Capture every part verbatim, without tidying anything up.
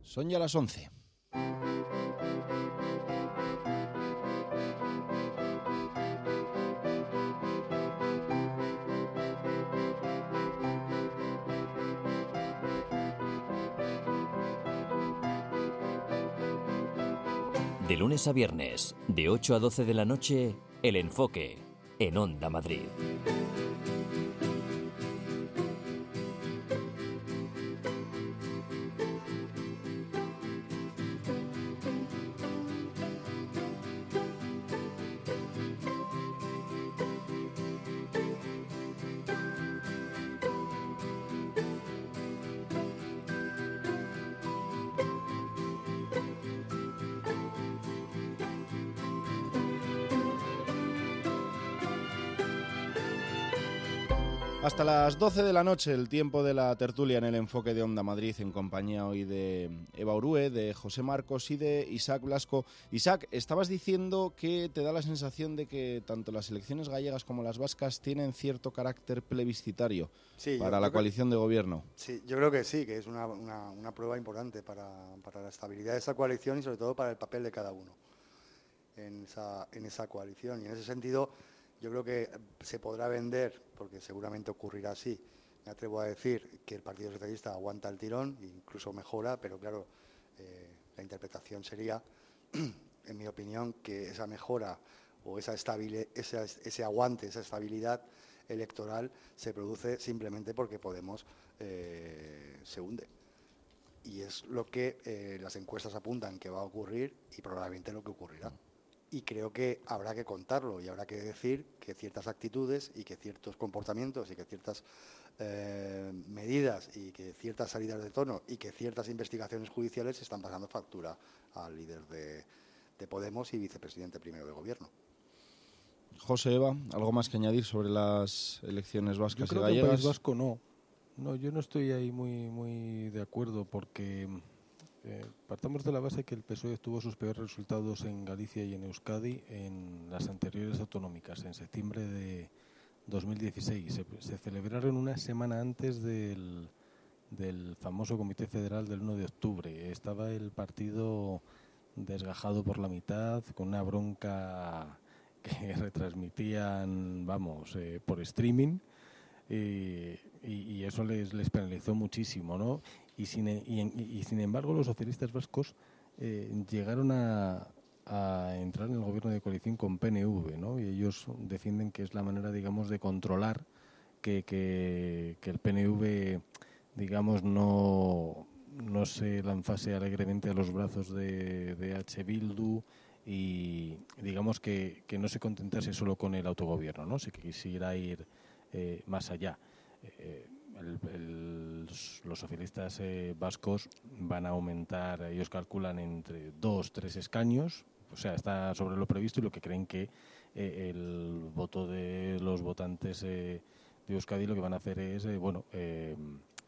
Son ya las once. De lunes a viernes, de ocho a doce de la noche, El Enfoque, en Onda Madrid. Hasta las doce de la noche, el tiempo de la tertulia en El Enfoque de Onda Madrid, en compañía hoy de Eva Urue, de José Marcos y de Isaac Blasco. Isaac, estabas diciendo que te da la sensación de que tanto las elecciones gallegas como las vascas tienen cierto carácter plebiscitario sí, para yo, la yo coalición creo, de gobierno. Sí, yo creo que sí, que es una, una, una prueba importante para, para la estabilidad de esa coalición y sobre todo para el papel de cada uno en esa, en esa coalición. Y en ese sentido yo creo que se podrá vender, porque seguramente ocurrirá así, me atrevo a decir que el Partido Socialista aguanta el tirón e incluso mejora, pero claro, eh, la interpretación sería, en mi opinión, que esa mejora o esa estabilidad, ese, ese aguante, esa estabilidad electoral se produce simplemente porque Podemos eh, se hunde. Y es lo que eh, las encuestas apuntan que va a ocurrir y probablemente lo que ocurrirá. Y creo que habrá que contarlo y habrá que decir que ciertas actitudes y que ciertos comportamientos y que ciertas eh, medidas y que ciertas salidas de tono y que ciertas investigaciones judiciales están pasando factura al líder de, de Podemos y vicepresidente primero de gobierno. José, Eva, ¿algo más que añadir sobre las elecciones vascas yo creo y gallegas? Que el País Vasco no. No, yo no estoy ahí muy, muy de acuerdo porque... Eh, partamos de la base que el P S O E tuvo sus peores resultados en Galicia y en Euskadi en las anteriores autonómicas, en septiembre de dos mil dieciséis. Se, se celebraron una semana antes del, del famoso Comité Federal del uno de octubre. Estaba el partido desgajado por la mitad, con una bronca que retransmitían, vamos, eh, por streaming. Y, y, y eso les, les penalizó muchísimo, ¿no? Y sin, y, y sin embargo los socialistas vascos eh, llegaron a, a entrar en el gobierno de coalición con P N V, ¿no? Y ellos defienden que es la manera, digamos, de controlar que, que, que el P N V, digamos, no, no se lanzase alegremente a los brazos de, de H. Bildu y, digamos, que, que no se contentase solo con el autogobierno, ¿no? Si que quisiera ir Eh, más allá. Eh, el, el, los socialistas eh, vascos van a aumentar, ellos calculan entre dos, tres escaños, o sea, está sobre lo previsto, y lo que creen que eh, el voto de los votantes eh, de Euskadi lo que van a hacer es, eh, bueno, eh,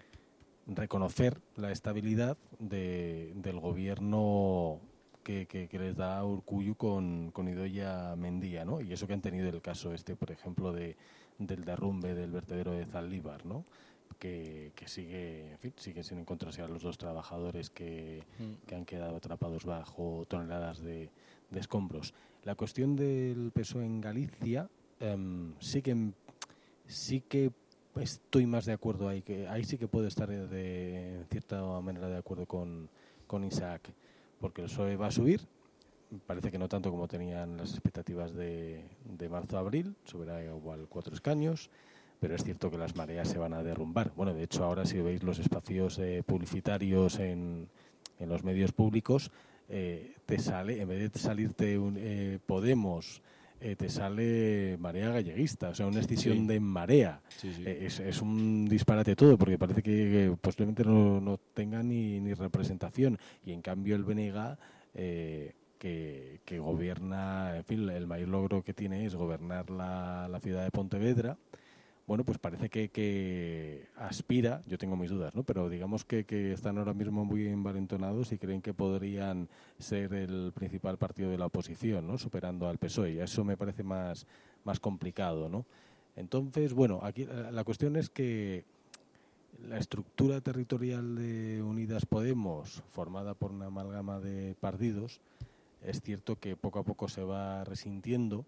reconocer la estabilidad de, del gobierno que, que, que les da Urkullu con, con Idoia Mendia, ¿no? Y eso que han tenido el caso este, por ejemplo, de del derrumbe del vertedero de Zaldívar, ¿no? Que, que sigue, en fin, sigue sin encontrarse a los dos trabajadores que, que han quedado atrapados bajo toneladas de, de escombros. La cuestión del P S O E en Galicia, um, sí que sí que estoy más de acuerdo ahí, que ahí sí que puedo estar de, de en cierta manera de acuerdo con, con Isaac, porque el P S O E va a subir. Parece que no tanto como tenían las expectativas de, de marzo a abril, subirá igual cuatro escaños, pero es cierto que las mareas se van a derrumbar. Bueno, de hecho, ahora si veis los espacios eh, publicitarios en, en los medios públicos, eh, te sale, en vez de salirte un, eh, Podemos, eh, te sale Marea Galleguista, o sea, una escisión sí. de marea. Sí, sí. Eh, es, es un disparate todo, porque parece que, que posiblemente no, no tenga ni, ni representación, y en cambio el B N G eh, Que, que gobierna, en fin, el mayor logro que tiene es gobernar la, la ciudad de Pontevedra. Bueno, pues parece que, que aspira, yo tengo mis dudas, ¿no? Pero digamos que, que están ahora mismo muy envalentonados y creen que podrían ser el principal partido de la oposición, ¿no? Superando al P S O E, y eso me parece más, más complicado, ¿no? Entonces, bueno, aquí la, la cuestión es que la estructura territorial de Unidas Podemos, formada por una amalgama de partidos, es cierto que poco a poco se va resintiendo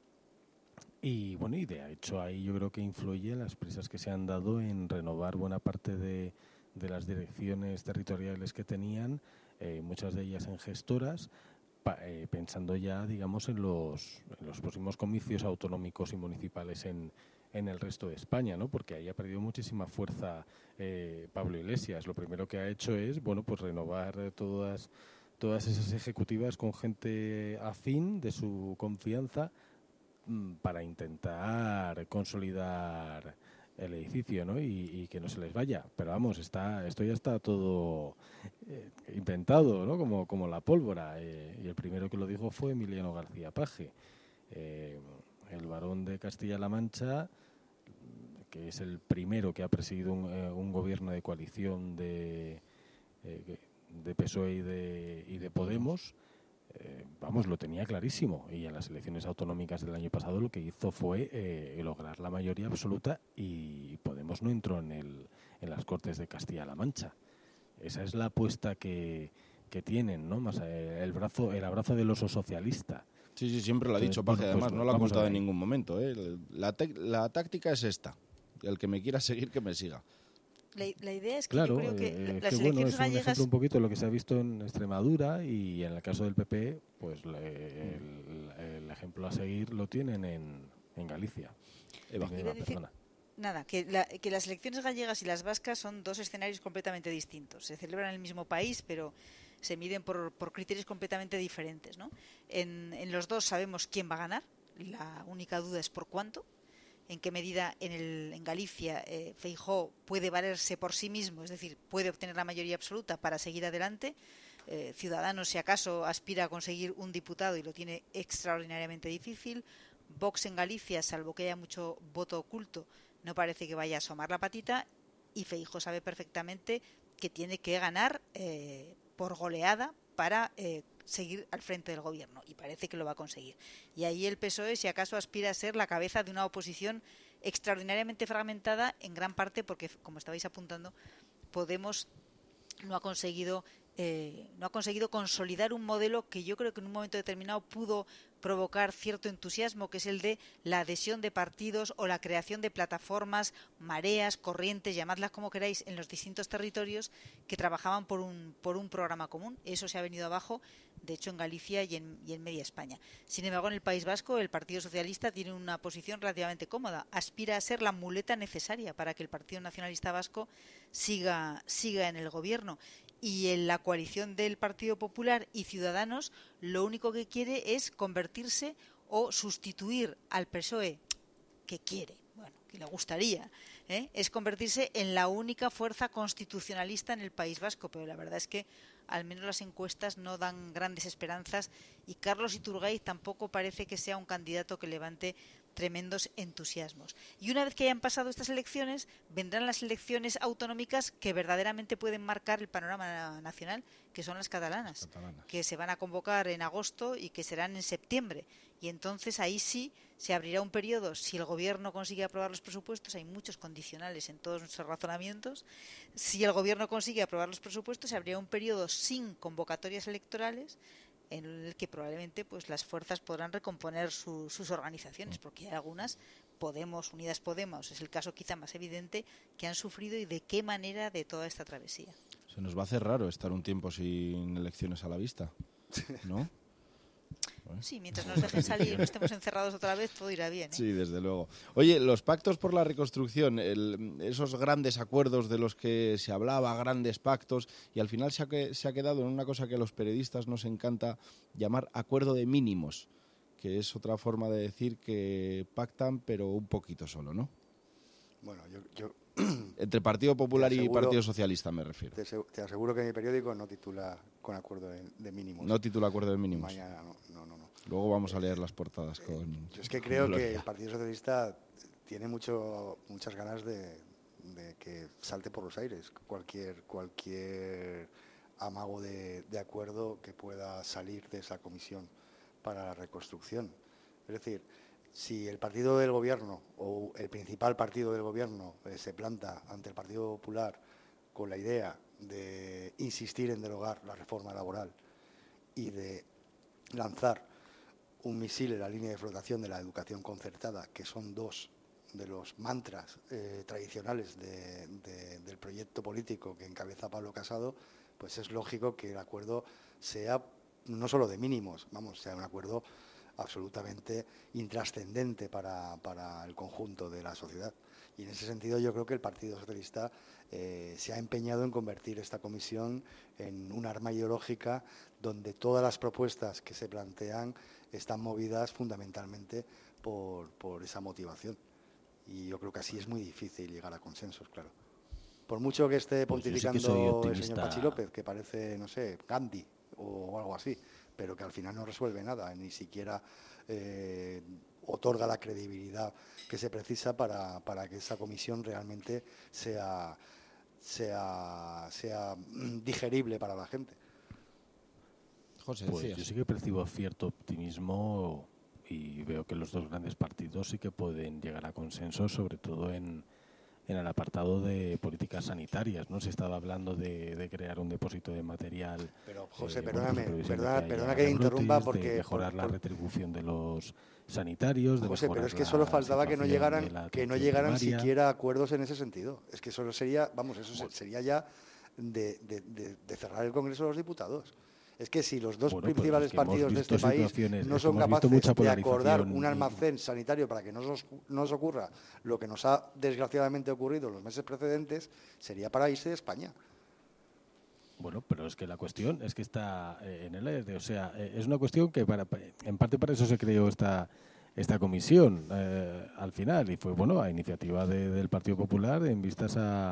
y, bueno, y de hecho ahí yo creo que influye las prisas que se han dado en renovar buena parte de, de las direcciones territoriales que tenían, eh, muchas de ellas en gestoras, pa, eh, pensando ya, digamos, en los, en los próximos comicios autonómicos y municipales en en el resto de España, ¿no? Porque ahí ha perdido muchísima fuerza eh, Pablo Iglesias. Lo primero que ha hecho es, bueno, pues renovar todas todas esas ejecutivas con gente afín de su confianza mmm, para intentar consolidar el edificio, ¿no? Y, y que no se les vaya. Pero vamos, está esto ya está todo eh, inventado, ¿no? Como, como la pólvora. Eh, y el primero que lo dijo fue Emiliano García Paje. Eh, el barón de Castilla-La Mancha, que es el primero que ha presidido un, eh, un gobierno de coalición de, eh, de P S O E y de, y de Podemos, eh, vamos, lo tenía clarísimo. Y en las elecciones autonómicas del año pasado lo que hizo fue eh, lograr la mayoría absoluta y Podemos no entró en, el, en las Cortes de Castilla-La Mancha. Esa es la apuesta que, que tienen, ¿no? Más eh, el brazo, el abrazo del oso socialista. Sí, sí, siempre lo ha dicho Paje, bueno, además, pues, no lo ha ocultado en ahí. ningún momento. ¿eh? La, te- la táctica es esta. El que me quiera seguir, que me siga. La, la idea es que claro, yo creo que eh, la- es las que, bueno, elecciones es un gallegas... ejemplo un poquito de lo que se ha visto en Extremadura y en el caso del P P, pues le- el, el ejemplo a seguir lo tienen en, en Galicia. Eva. Dime, Iba a Eva, decir- perdona. Nada, que, la- que las elecciones gallegas y las vascas son dos escenarios completamente distintos. Se celebran en el mismo país, pero se miden por, por criterios completamente diferentes, ¿no? En, en los dos sabemos quién va a ganar. La única duda es por cuánto. En qué medida en, el, en Galicia eh, Feijóo puede valerse por sí mismo, es decir, puede obtener la mayoría absoluta para seguir adelante. Eh, Ciudadanos, si acaso, aspira a conseguir un diputado y lo tiene extraordinariamente difícil. Vox en Galicia, salvo que haya mucho voto oculto, no parece que vaya a asomar la patita, y Feijóo sabe perfectamente que tiene que ganar eh, por goleada para eh, seguir al frente del gobierno, y parece que lo va a conseguir. Y ahí el P S O E, si acaso, aspira a ser la cabeza de una oposición extraordinariamente fragmentada, en gran parte porque, como estabais apuntando, Podemos no ha conseguido eh, no ha conseguido consolidar un modelo que yo creo que en un momento determinado pudo provocar cierto entusiasmo, que es el de la adhesión de partidos o la creación de plataformas, mareas, corrientes, llamadlas como queráis, en los distintos territorios que trabajaban por un, por un programa común. Eso se ha venido abajo, de hecho, en Galicia y en, y en media España. Sin embargo, en el País Vasco, el Partido Socialista tiene una posición relativamente cómoda. Aspira a ser la muleta necesaria para que el Partido Nacionalista Vasco siga, siga en el gobierno. Y en la coalición del Partido Popular y Ciudadanos, lo único que quiere es convertirse o sustituir al P S O E, que quiere, bueno, que le gustaría, ¿eh? es convertirse en la única fuerza constitucionalista en el País Vasco. Pero la verdad es que al menos las encuestas no dan grandes esperanzas, y Carlos Iturgaiz tampoco parece que sea un candidato que levante tremendos entusiasmos. Y una vez que hayan pasado estas elecciones, vendrán las elecciones autonómicas que verdaderamente pueden marcar el panorama nacional, que son las catalanas, Catalanas. que se van a convocar en agosto y que serán en septiembre. Y entonces ahí sí se abrirá un periodo, si el gobierno consigue aprobar los presupuestos, hay muchos condicionales en todos nuestros razonamientos, si el gobierno consigue aprobar los presupuestos, se abrirá un periodo sin convocatorias electorales, en el que probablemente pues las fuerzas podrán recomponer su, sus organizaciones, porque hay algunas, Podemos, Unidas Podemos, es el caso quizá más evidente, que han sufrido, y de qué manera, de toda esta travesía. Se nos va a hacer raro estar un tiempo sin elecciones a la vista, ¿no? Sí, mientras nos dejen salir y no estemos encerrados otra vez, todo irá bien, ¿eh? Sí, desde luego. Oye, los pactos por la reconstrucción, el, esos grandes acuerdos de los que se hablaba, grandes pactos, y al final se ha, que, se ha quedado en una cosa que a los periodistas nos encanta llamar acuerdo de mínimos, que es otra forma de decir que pactan, pero un poquito solo, ¿no? Bueno, yo... yo Entre Partido Popular y aseguro, Partido Socialista me refiero. Te, te aseguro que mi periódico no titula con acuerdo de, de mínimos. No titula acuerdo de mínimos. Mañana no, no, no. no. Luego vamos a leer las portadas con... Yo es que con creo Gloria. que el Partido Socialista tiene mucho, muchas ganas de, de que salte por los aires cualquier, cualquier amago de, de acuerdo que pueda salir de esa comisión para la reconstrucción. Es decir, si el partido del gobierno o el principal partido del gobierno eh, se planta ante el Partido Popular con la idea de insistir en derogar la reforma laboral y de lanzar un misil en la línea de flotación de la educación concertada, que son dos de los mantras eh, tradicionales de, de, del proyecto político que encabeza Pablo Casado, pues es lógico que el acuerdo sea no solo de mínimos, vamos, sea un acuerdo absolutamente intrascendente para, para el conjunto de la sociedad. Y en ese sentido yo creo que el Partido Socialista eh, se ha empeñado en convertir esta comisión en un arma ideológica donde todas las propuestas que se plantean están movidas fundamentalmente por, por esa motivación. Y yo creo que así es muy difícil llegar a consensos, claro. Por mucho que esté pontificando pues sí el señor Pachi López, que parece, no sé, Gandhi o algo así, pero que al final no resuelve nada, ni siquiera eh, otorga la credibilidad que se precisa para, para que esa comisión realmente sea, sea, sea digerible para la gente. José, pues decías. yo sí que percibo cierto optimismo y veo que los dos grandes partidos sí que pueden llegar a consenso, sobre todo en, en el apartado de políticas sanitarias, ¿no? Se estaba hablando de, de crear un depósito de material. Pero, José, eh, perdóname, bueno, pues perdona, que perdona que interrumpa porque... De mejorar por, la por, retribución de los sanitarios, de José, mejorar pero es que solo faltaba que no llegaran, que no llegaran primaria. siquiera a acuerdos en ese sentido. Es que solo sería, vamos, eso bueno. sería ya de, de, de, de cerrar el Congreso de los Diputados. Es que si los dos bueno, principales es que partidos de este país no son capaces de acordar un almacén y... sanitario para que no nos, no nos ocurra lo que nos ha desgraciadamente ocurrido en los meses precedentes, sería para irse de España. Bueno, pero es que la cuestión es que está eh, en el aire. O sea, eh, es una cuestión que para, en parte para eso se creó esta esta comisión eh, al final y fue bueno a iniciativa de, del Partido Popular en vistas a, a,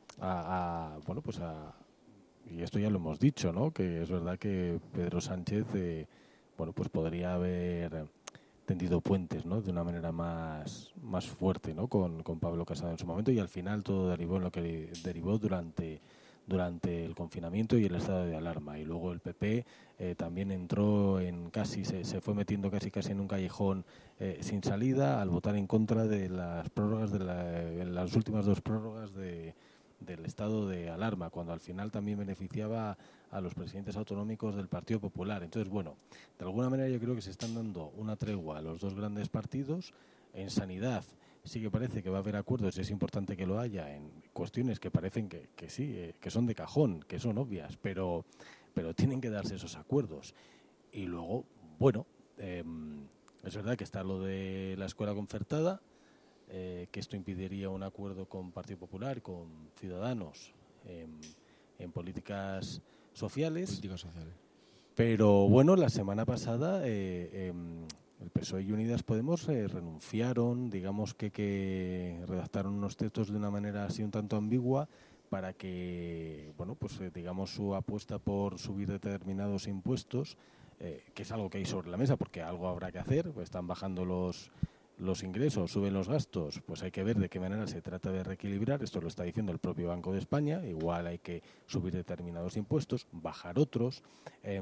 a bueno pues a y esto ya lo hemos dicho, ¿no? Que es verdad que Pedro Sánchez, eh, bueno, pues podría haber tendido puentes, ¿no? De una manera más, más fuerte, ¿no? Con, con Pablo Casado en su momento y al final todo derivó en lo que derivó durante durante el confinamiento y el estado de alarma. Y luego el P P eh, también entró en casi, se, se fue metiendo casi casi en un callejón eh, sin salida al votar en contra de las prórrogas, de la, las últimas dos prórrogas de del estado de alarma, cuando al final también beneficiaba a los presidentes autonómicos del Partido Popular. Entonces, bueno, de alguna manera yo creo que se están dando una tregua a los dos grandes partidos. En sanidad sí que parece que va a haber acuerdos y es importante que lo haya en cuestiones que parecen que, que sí, eh, que son de cajón, que son obvias, pero, pero tienen que darse esos acuerdos. Y luego, bueno, eh, es verdad que está lo de la escuela concertada, Eh, que esto impediría un acuerdo con Partido Popular, con Ciudadanos, eh, en políticas sociales. Políticas sociales. Pero bueno, la semana pasada eh, eh, el P S O E y Unidas Podemos eh, renunciaron, digamos que, que redactaron unos textos de una manera así un tanto ambigua para que, bueno, pues eh, digamos su apuesta por subir determinados impuestos, eh, que es algo que hay sobre la mesa porque algo habrá que hacer, pues están bajando los los ingresos, suben los gastos, pues hay que ver de qué manera se trata de reequilibrar. Esto lo está diciendo el propio Banco de España. Igual hay que subir determinados impuestos, bajar otros, eh,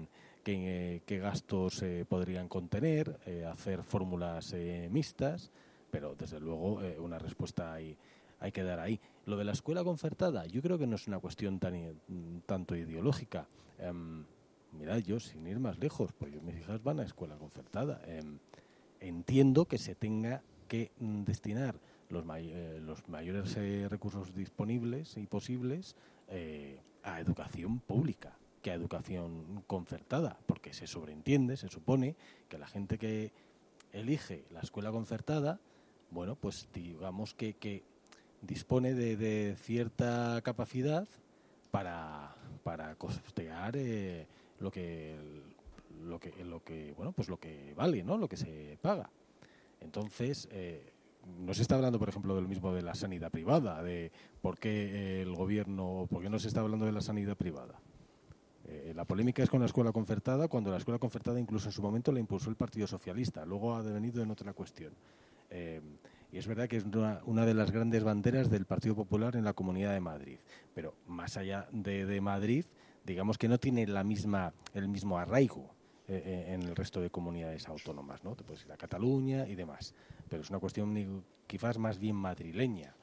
qué, qué gastos eh, podrían contener, eh, hacer fórmulas eh, mixtas, pero desde luego eh, una respuesta hay, hay que dar ahí. Lo de la escuela concertada, yo creo que no es una cuestión tan tanto ideológica. Eh, mirad, yo sin ir más lejos, pues yo, mis hijas van a escuela concertada. Eh, Entiendo que se tenga que destinar los, may eh, los mayores eh, recursos disponibles y posibles eh, a educación pública que a educación concertada, porque se sobreentiende, se supone que la gente que elige la escuela concertada, bueno, pues digamos que, que dispone de, de cierta capacidad para, para costear eh, lo que... lo que lo que bueno pues lo que vale, ¿no? Lo que se paga. Entonces eh, no se está hablando, por ejemplo, del mismo de la sanidad privada, de por qué el gobierno, por qué no se está hablando de la sanidad privada. Eh, la polémica es con la escuela concertada, cuando la escuela concertada incluso en su momento la impulsó el Partido Socialista, luego ha devenido en otra cuestión. Eh, y es verdad que es una, una de las grandes banderas del Partido Popular en la Comunidad de Madrid, pero más allá de, de Madrid, digamos que no tiene la misma el mismo arraigo Eh, en el resto de comunidades autónomas, ¿no? Te puedes ir a Cataluña y demás, pero es una cuestión quizás más bien madrileña.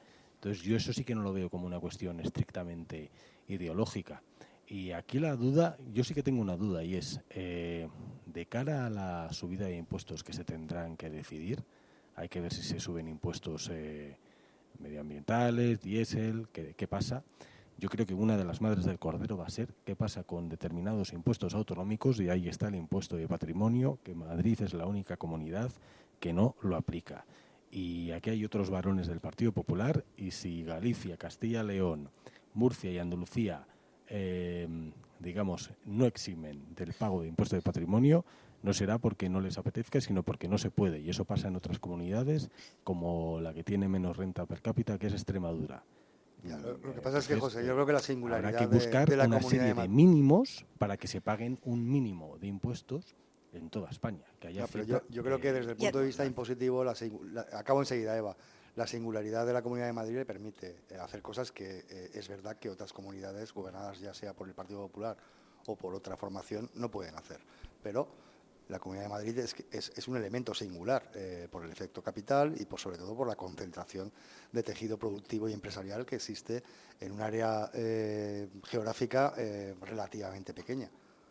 Entonces yo eso sí que no lo veo como una cuestión estrictamente ideológica. Y aquí la duda, yo sí que tengo una duda, y es, eh, de cara a la subida de impuestos que se tendrán que decidir, hay que ver si se suben impuestos eh, medioambientales, diésel, ¿qué, qué pasa? Yo creo que una de las madres del cordero va a ser qué pasa con determinados impuestos autonómicos, y ahí está el impuesto de patrimonio, que Madrid es la única comunidad que no lo aplica. Y aquí hay otros varones del Partido Popular, y si Galicia, Castilla-León, Murcia y Andalucía Eh, digamos, no eximen del pago de impuestos de patrimonio, no será porque no les apetezca, sino porque no se puede. Y eso pasa en otras comunidades, como la que tiene menos renta per cápita, que es Extremadura. Ya, lo, lo que pasa Entonces, es que, José, yo creo que la singularidad habrá que buscar de, de la una comunidad serie de, de mínimos para que se paguen un mínimo de impuestos en toda España. Que haya no, pero yo, yo creo que desde el punto de vista impositivo, la, la, acabo enseguida, Eva, la singularidad de la Comunidad de Madrid le permite eh, hacer cosas que eh, es verdad que otras comunidades gobernadas ya sea por el Partido Popular o por otra formación no pueden hacer. Pero la Comunidad de Madrid es, es, es un elemento singular eh, por el efecto capital y por sobre todo por la concentración de tejido productivo y empresarial que existe en un área eh, geográfica eh, relativamente pequeña.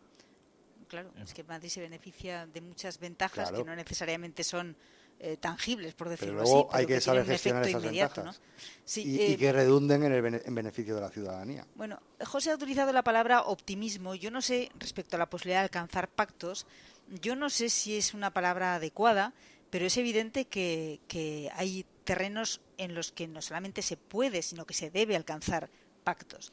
Claro, es que Madrid se beneficia de muchas ventajas claro. que no necesariamente son eh, tangibles, por decirlo pero luego así, pero hay que, que saber tienen un gestionar efecto esas inmediato, ventajas, ¿no? Sí, y, eh, y que redunden en el bene, en beneficio de la ciudadanía. Bueno, José ha utilizado la palabra optimismo. Yo no sé, respecto a la posibilidad de alcanzar pactos, yo no sé si es una palabra adecuada, pero es evidente que, que hay terrenos en los que no solamente se puede, sino que se debe alcanzar pactos.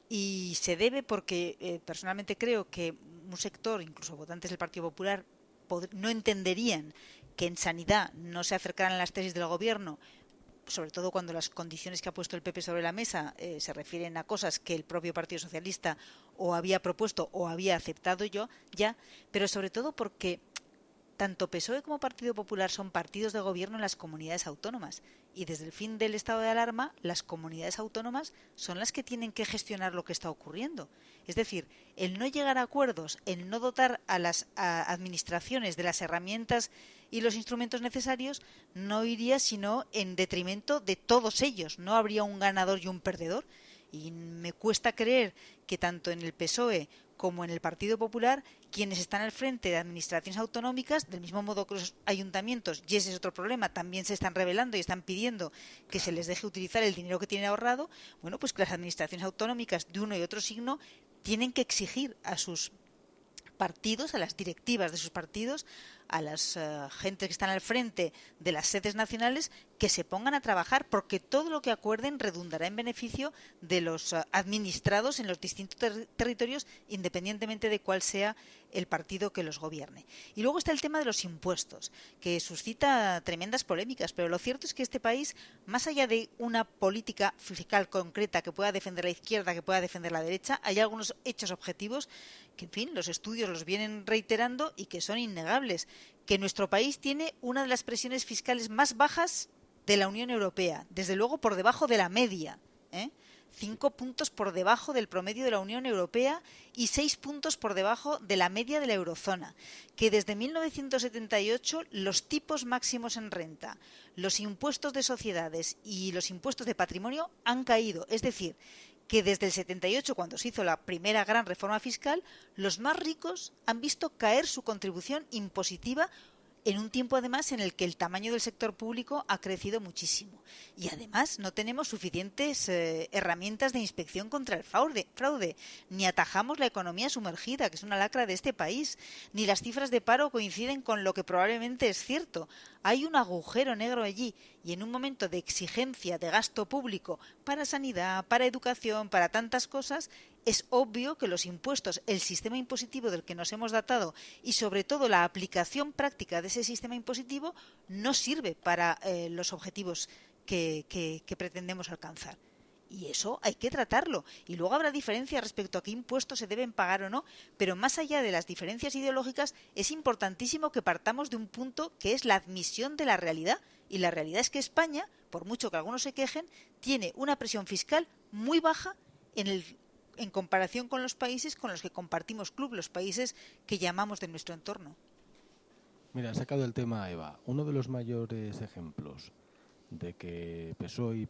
Y se debe porque eh, personalmente creo que un sector, incluso votantes del Partido Popular, no entenderían que en sanidad no se acercaran a las tesis del gobierno, sobre todo cuando las condiciones que ha puesto el P P sobre la mesa eh, se refieren a cosas que el propio Partido Socialista o había propuesto o había aceptado yo ya, pero sobre todo porque tanto P S O E como Partido Popular son partidos de gobierno en las comunidades autónomas, y desde el fin del estado de alarma las comunidades autónomas son las que tienen que gestionar lo que está ocurriendo. Es decir, el no llegar a acuerdos, el no dotar a las a administraciones de las herramientas y los instrumentos necesarios no iría sino en detrimento de todos ellos. No habría un ganador y un perdedor. Y me cuesta creer que tanto en el P S O E como en el Partido Popular, quienes están al frente de administraciones autonómicas, del mismo modo que los ayuntamientos, y ese es otro problema, también se están rebelando y están pidiendo que se les deje utilizar el dinero que tienen ahorrado, bueno, pues que las administraciones autonómicas de uno y otro signo tienen que exigir a sus partidos, a las directivas de sus partidos, a las uh, gentes que están al frente de las sedes nacionales, que se pongan a trabajar, porque todo lo que acuerden redundará en beneficio de los uh, administrados en los distintos ter- territorios, independientemente de cuál sea el partido que los gobierne. Y luego está el tema de los impuestos, que suscita tremendas polémicas, pero lo cierto es que este país, más allá de una política fiscal concreta que pueda defender la izquierda, que pueda defender la derecha, hay algunos hechos objetivos que, en fin, los estudios los vienen reiterando y que son innegables, que nuestro país tiene una de las presiones fiscales más bajas de la Unión Europea, desde luego por debajo de la media, ¿eh? Cinco puntos por debajo del promedio de la Unión Europea y seis puntos por debajo de la media de la eurozona, que desde mil novecientos setenta y ocho los tipos máximos en renta, los impuestos de sociedades y los impuestos de patrimonio han caído, es decir, que desde el setenta y ocho, cuando se hizo la primera gran reforma fiscal, los más ricos han visto caer su contribución impositiva en un tiempo además en el que el tamaño del sector público ha crecido muchísimo. Y además no tenemos suficientes eh, herramientas de inspección contra el fraude, fraude, ni atajamos la economía sumergida, que es una lacra de este país, ni las cifras de paro coinciden con lo que probablemente es cierto. Hay un agujero negro allí, y en un momento de exigencia de gasto público para sanidad, para educación, para tantas cosas, es obvio que los impuestos, el sistema impositivo del que nos hemos datado y sobre todo la aplicación práctica de ese sistema impositivo no sirve para eh, los objetivos que, que, que pretendemos alcanzar. Y eso hay que tratarlo. Y luego habrá diferencias respecto a qué impuestos se deben pagar o no, pero más allá de las diferencias ideológicas es importantísimo que partamos de un punto que es la admisión de la realidad. Y la realidad es que España, por mucho que algunos se quejen, tiene una presión fiscal muy baja en el en comparación con los países con los que compartimos club, los países que llamamos de nuestro entorno. Mira, ha sacado el tema Eva. Uno de los mayores ejemplos de que P S O E y P P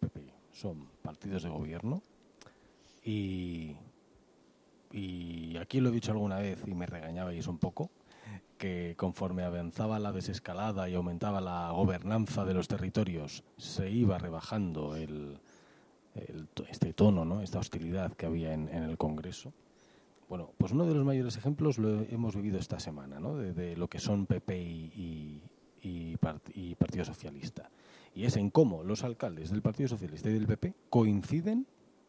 son partidos de gobierno y, y aquí lo he dicho alguna vez y me regañabais un poco, que conforme avanzaba la desescalada y aumentaba la gobernanza de los territorios, se iba rebajando el, el, este tono, ¿no? Esta hostilidad que había en, en el Congreso. Bueno, pues uno de los mayores ejemplos lo hemos vivido esta semana, ¿no? De, de lo que son P P y, y, y, part, y Partido Socialista. Y es en cómo los alcaldes del Partido Socialista y del P P coinciden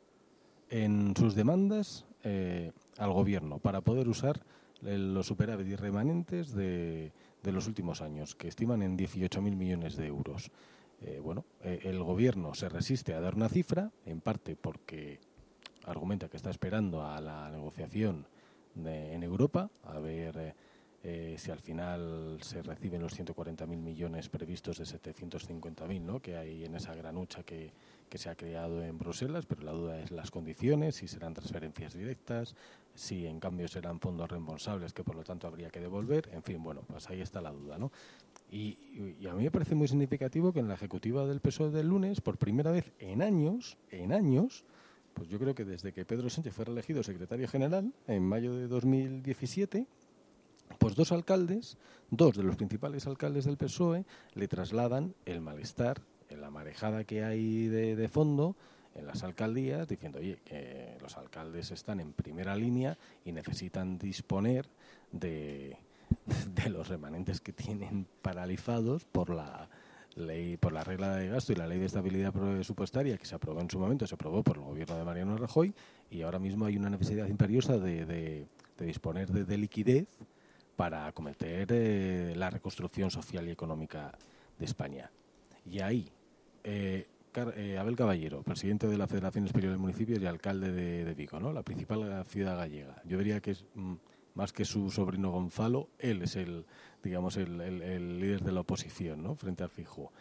en sus demandas eh, al gobierno para poder usar los superávit remanentes de, de los últimos años, que estiman en dieciocho mil millones de euros. Eh, bueno, eh, el gobierno se resiste a dar una cifra, en parte porque argumenta que está esperando a la negociación de, en Europa, a ver eh, eh, si al final se reciben los ciento cuarenta mil millones previstos de setecientos cincuenta mil, ¿no?, que hay en esa granucha que, que se ha creado en Bruselas, pero la duda es las condiciones, si serán transferencias directas, si en cambio serán fondos reembolsables que por lo tanto habría que devolver, en fin, bueno, pues ahí está la duda, ¿no? Y, y a mí me parece muy significativo que en la ejecutiva del P S O E del lunes, por primera vez en años, en años, pues yo creo que desde que Pedro Sánchez fuera elegido secretario general, en mayo de dos mil diecisiete, pues dos alcaldes, dos de los principales alcaldes del P S O E, le trasladan el malestar, la marejada que hay de, de fondo en las alcaldías, diciendo, oye, que los alcaldes están en primera línea y necesitan disponer de, de los remanentes que tienen paralizados por la ley, por la regla de gasto y la ley de estabilidad presupuestaria que se aprobó en su momento, se aprobó por el gobierno de Mariano Rajoy, y ahora mismo hay una necesidad imperiosa de, de, de disponer de, de liquidez para acometer eh, la reconstrucción social y económica de España. Y ahí, eh, Car- eh, Abel Caballero, presidente de la Federación Española de Municipios y alcalde de, de Vigo, ¿no?, la principal ciudad gallega. Yo diría que es mm, más que su sobrino Gonzalo, él es el, digamos, el, el, el líder de la oposición, ¿no?, frente al Feijóo.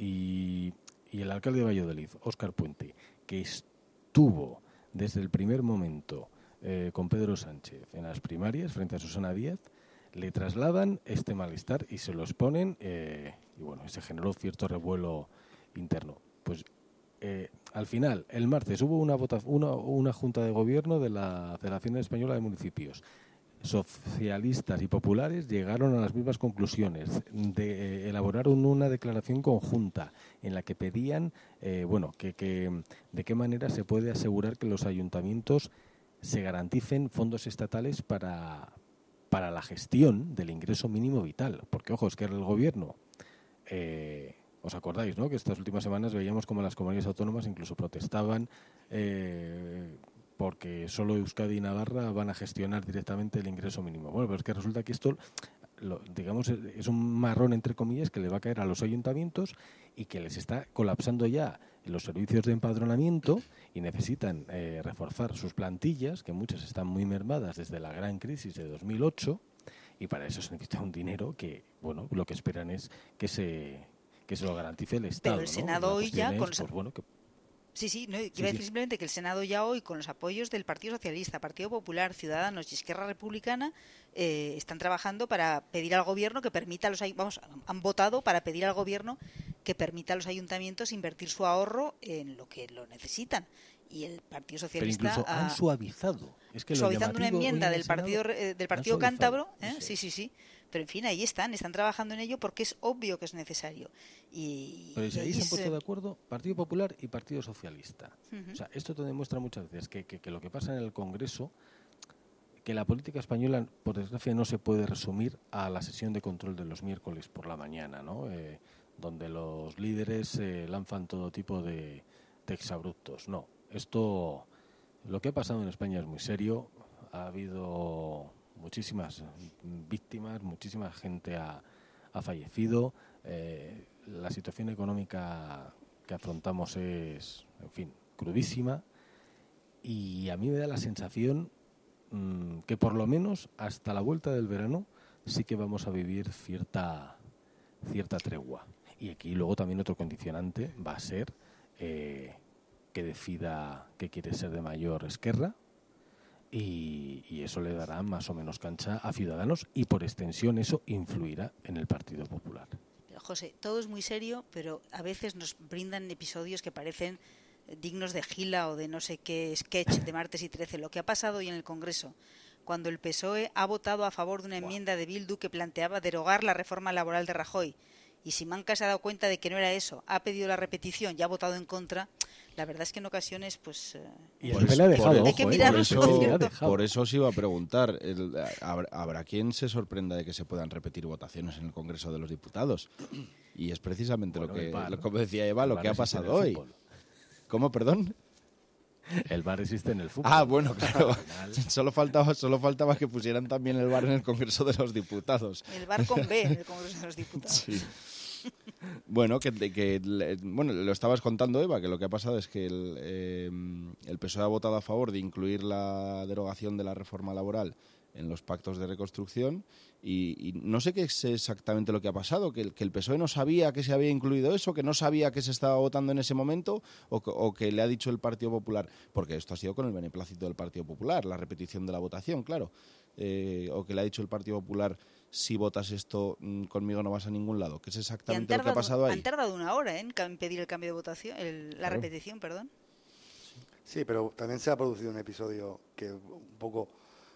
Y, y el alcalde de Valladolid, Óscar Puente, que estuvo desde el primer momento eh, con Pedro Sánchez en las primarias frente a Susana Díaz, le trasladan este malestar y se lo exponen, eh, y bueno, se generó cierto revuelo interno. Pues eh, al final, el martes hubo una, vota, una, una junta de gobierno de la Federación Española de Municipios. Socialistas y populares llegaron a las mismas conclusiones, de, eh, elaboraron una declaración conjunta en la que pedían, eh, bueno, que, que de qué manera se puede asegurar que los ayuntamientos se garanticen fondos estatales para, para la gestión del ingreso mínimo vital. Porque, ojo, es que el gobierno... Eh, ¿Os acordáis, no?, que estas últimas semanas veíamos como las comunidades autónomas incluso protestaban eh, porque solo Euskadi y Navarra van a gestionar directamente el ingreso mínimo? Bueno, pero es que resulta que esto, lo, digamos, es un marrón, entre comillas, que le va a caer a los ayuntamientos y que les está colapsando ya los servicios de empadronamiento y necesitan eh, reforzar sus plantillas, que muchas están muy mermadas desde la gran crisis de dos mil ocho, y para eso se necesita un dinero que, bueno, lo que esperan es que se... que se lo garantice el Estado. Pero el Senado ¿no? hoy ya es, con los... pues, bueno, que... Sí, sí, no, sí, iba a decir sí. simplemente que el Senado ya hoy, con los apoyos del Partido Socialista, Partido Popular, Ciudadanos y Esquerra Republicana, eh, están trabajando para pedir al Gobierno que permita a los... Vamos, han votado para pedir al Gobierno que permita a los ayuntamientos invertir su ahorro en lo que lo necesitan. Y el Partido Socialista... Pero incluso ha... han suavizado. Es que suavizando una enmienda del Senado, partido eh, del partido cántabro, ¿eh? Sí. sí, sí, sí. Pero en fin, ahí están, están trabajando en ello porque es obvio que es necesario. Y, Pero si y ahí ahí se han puesto se... de acuerdo Partido Popular y Partido Socialista. Uh-huh. O sea, esto te demuestra muchas veces que, que, que lo que pasa en el Congreso, que la política española, por desgracia, no se puede resumir a la sesión de control de los miércoles por la mañana, ¿no? Eh, donde los líderes eh, lanzan todo tipo de, de exabruptos. No, esto, lo que ha pasado en España es muy serio. Ha habido muchísimas víctimas, muchísima gente ha, ha fallecido. Eh, la situación económica que afrontamos es, en fin, crudísima. Y a mí me da la sensación mmm, que por lo menos hasta la vuelta del verano sí que vamos a vivir cierta, cierta tregua. Y aquí luego también otro condicionante va a ser eh, que decida que quiere ser de mayor Esquerra, y, y eso le dará más o menos cancha a Ciudadanos y por extensión eso influirá en el Partido Popular. Pero, José, todo es muy serio, pero a veces nos brindan episodios que parecen dignos de Gila o de no sé qué sketch de Martes y trece. Lo que ha pasado hoy en el Congreso, cuando el P S O E ha votado a favor de una enmienda de Bildu que planteaba derogar la reforma laboral de Rajoy, y Simancas se ha dado cuenta de que no era eso, ha pedido la repetición y ha votado en contra, la verdad es que en ocasiones pues... Eh, y el P P le ha dejado, hay que ojo, mirar por, los eso, conciertos. por eso os iba a preguntar, el, ¿habrá, ¿habrá quien se sorprenda de que se puedan repetir votaciones en el Congreso de los Diputados? Y es precisamente bueno, lo que, bar, como decía Eva, lo que ha pasado hoy. Fútbol. ¿Cómo, perdón? El V A R existe en el fútbol. Ah, bueno, claro. Solo faltaba, solo faltaba que pusieran también el V A R en el Congreso de los Diputados. El V A R con B en el Congreso de los Diputados. Sí. Bueno, que, que bueno, lo estabas contando, Eva, que lo que ha pasado es que el, eh, el P S O E ha votado a favor de incluir la derogación de la reforma laboral en los pactos de reconstrucción y, y no sé qué es exactamente lo que ha pasado, que el, que el P S O E no sabía que se había incluido eso, que no sabía que se estaba votando en ese momento o, o que le ha dicho el Partido Popular, porque esto ha sido con el beneplácito del Partido Popular, la repetición de la votación, claro, eh, o que le ha dicho el Partido Popular, si votas esto conmigo no vas a ningún lado, que es exactamente tardado, lo que ha pasado ahí. Han tardado una hora ¿eh? en pedir el cambio de votación, el, la claro. repetición, perdón. Sí, pero también se ha producido un episodio que un poco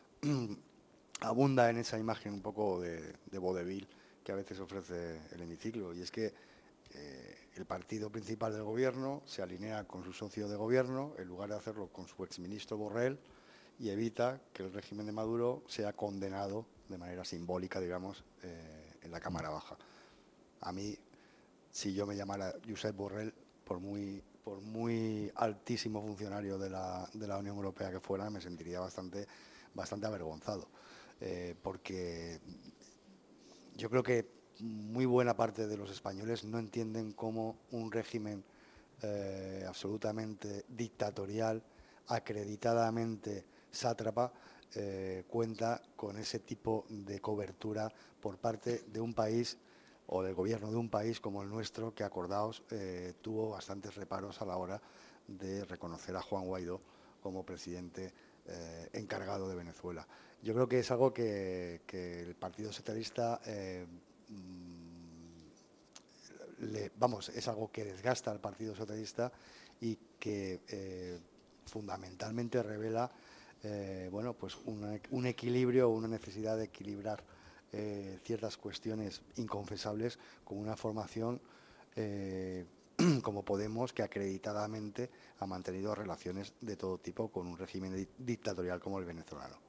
abunda en esa imagen un poco de, de vodevil que a veces ofrece el hemiciclo, y es que eh, el partido principal del gobierno se alinea con su socio de gobierno en lugar de hacerlo con su exministro Borrell y evita que el régimen de Maduro sea condenado de manera simbólica, digamos, eh, en la Cámara Baja. A mí, si yo me llamara Josep Borrell, por muy por muy altísimo funcionario de la, de la Unión Europea que fuera, me sentiría bastante, bastante avergonzado. Eh, porque yo creo que muy buena parte de los españoles no entienden cómo un régimen eh, absolutamente dictatorial, acreditadamente sátrapa, eh, cuenta con ese tipo de cobertura por parte de un país o del gobierno de un país como el nuestro, que, acordaos, eh, tuvo bastantes reparos a la hora de reconocer a Juan Guaidó como presidente eh, encargado de Venezuela. Yo creo que es algo que, que el Partido Socialista, eh, le, vamos, es algo que desgasta al Partido Socialista y que eh, fundamentalmente revela, eh, bueno, pues una, un equilibrio o una necesidad de equilibrar eh, ciertas cuestiones inconfesables con una formación eh, como Podemos, que acreditadamente ha mantenido relaciones de todo tipo con un régimen dictatorial como el venezolano.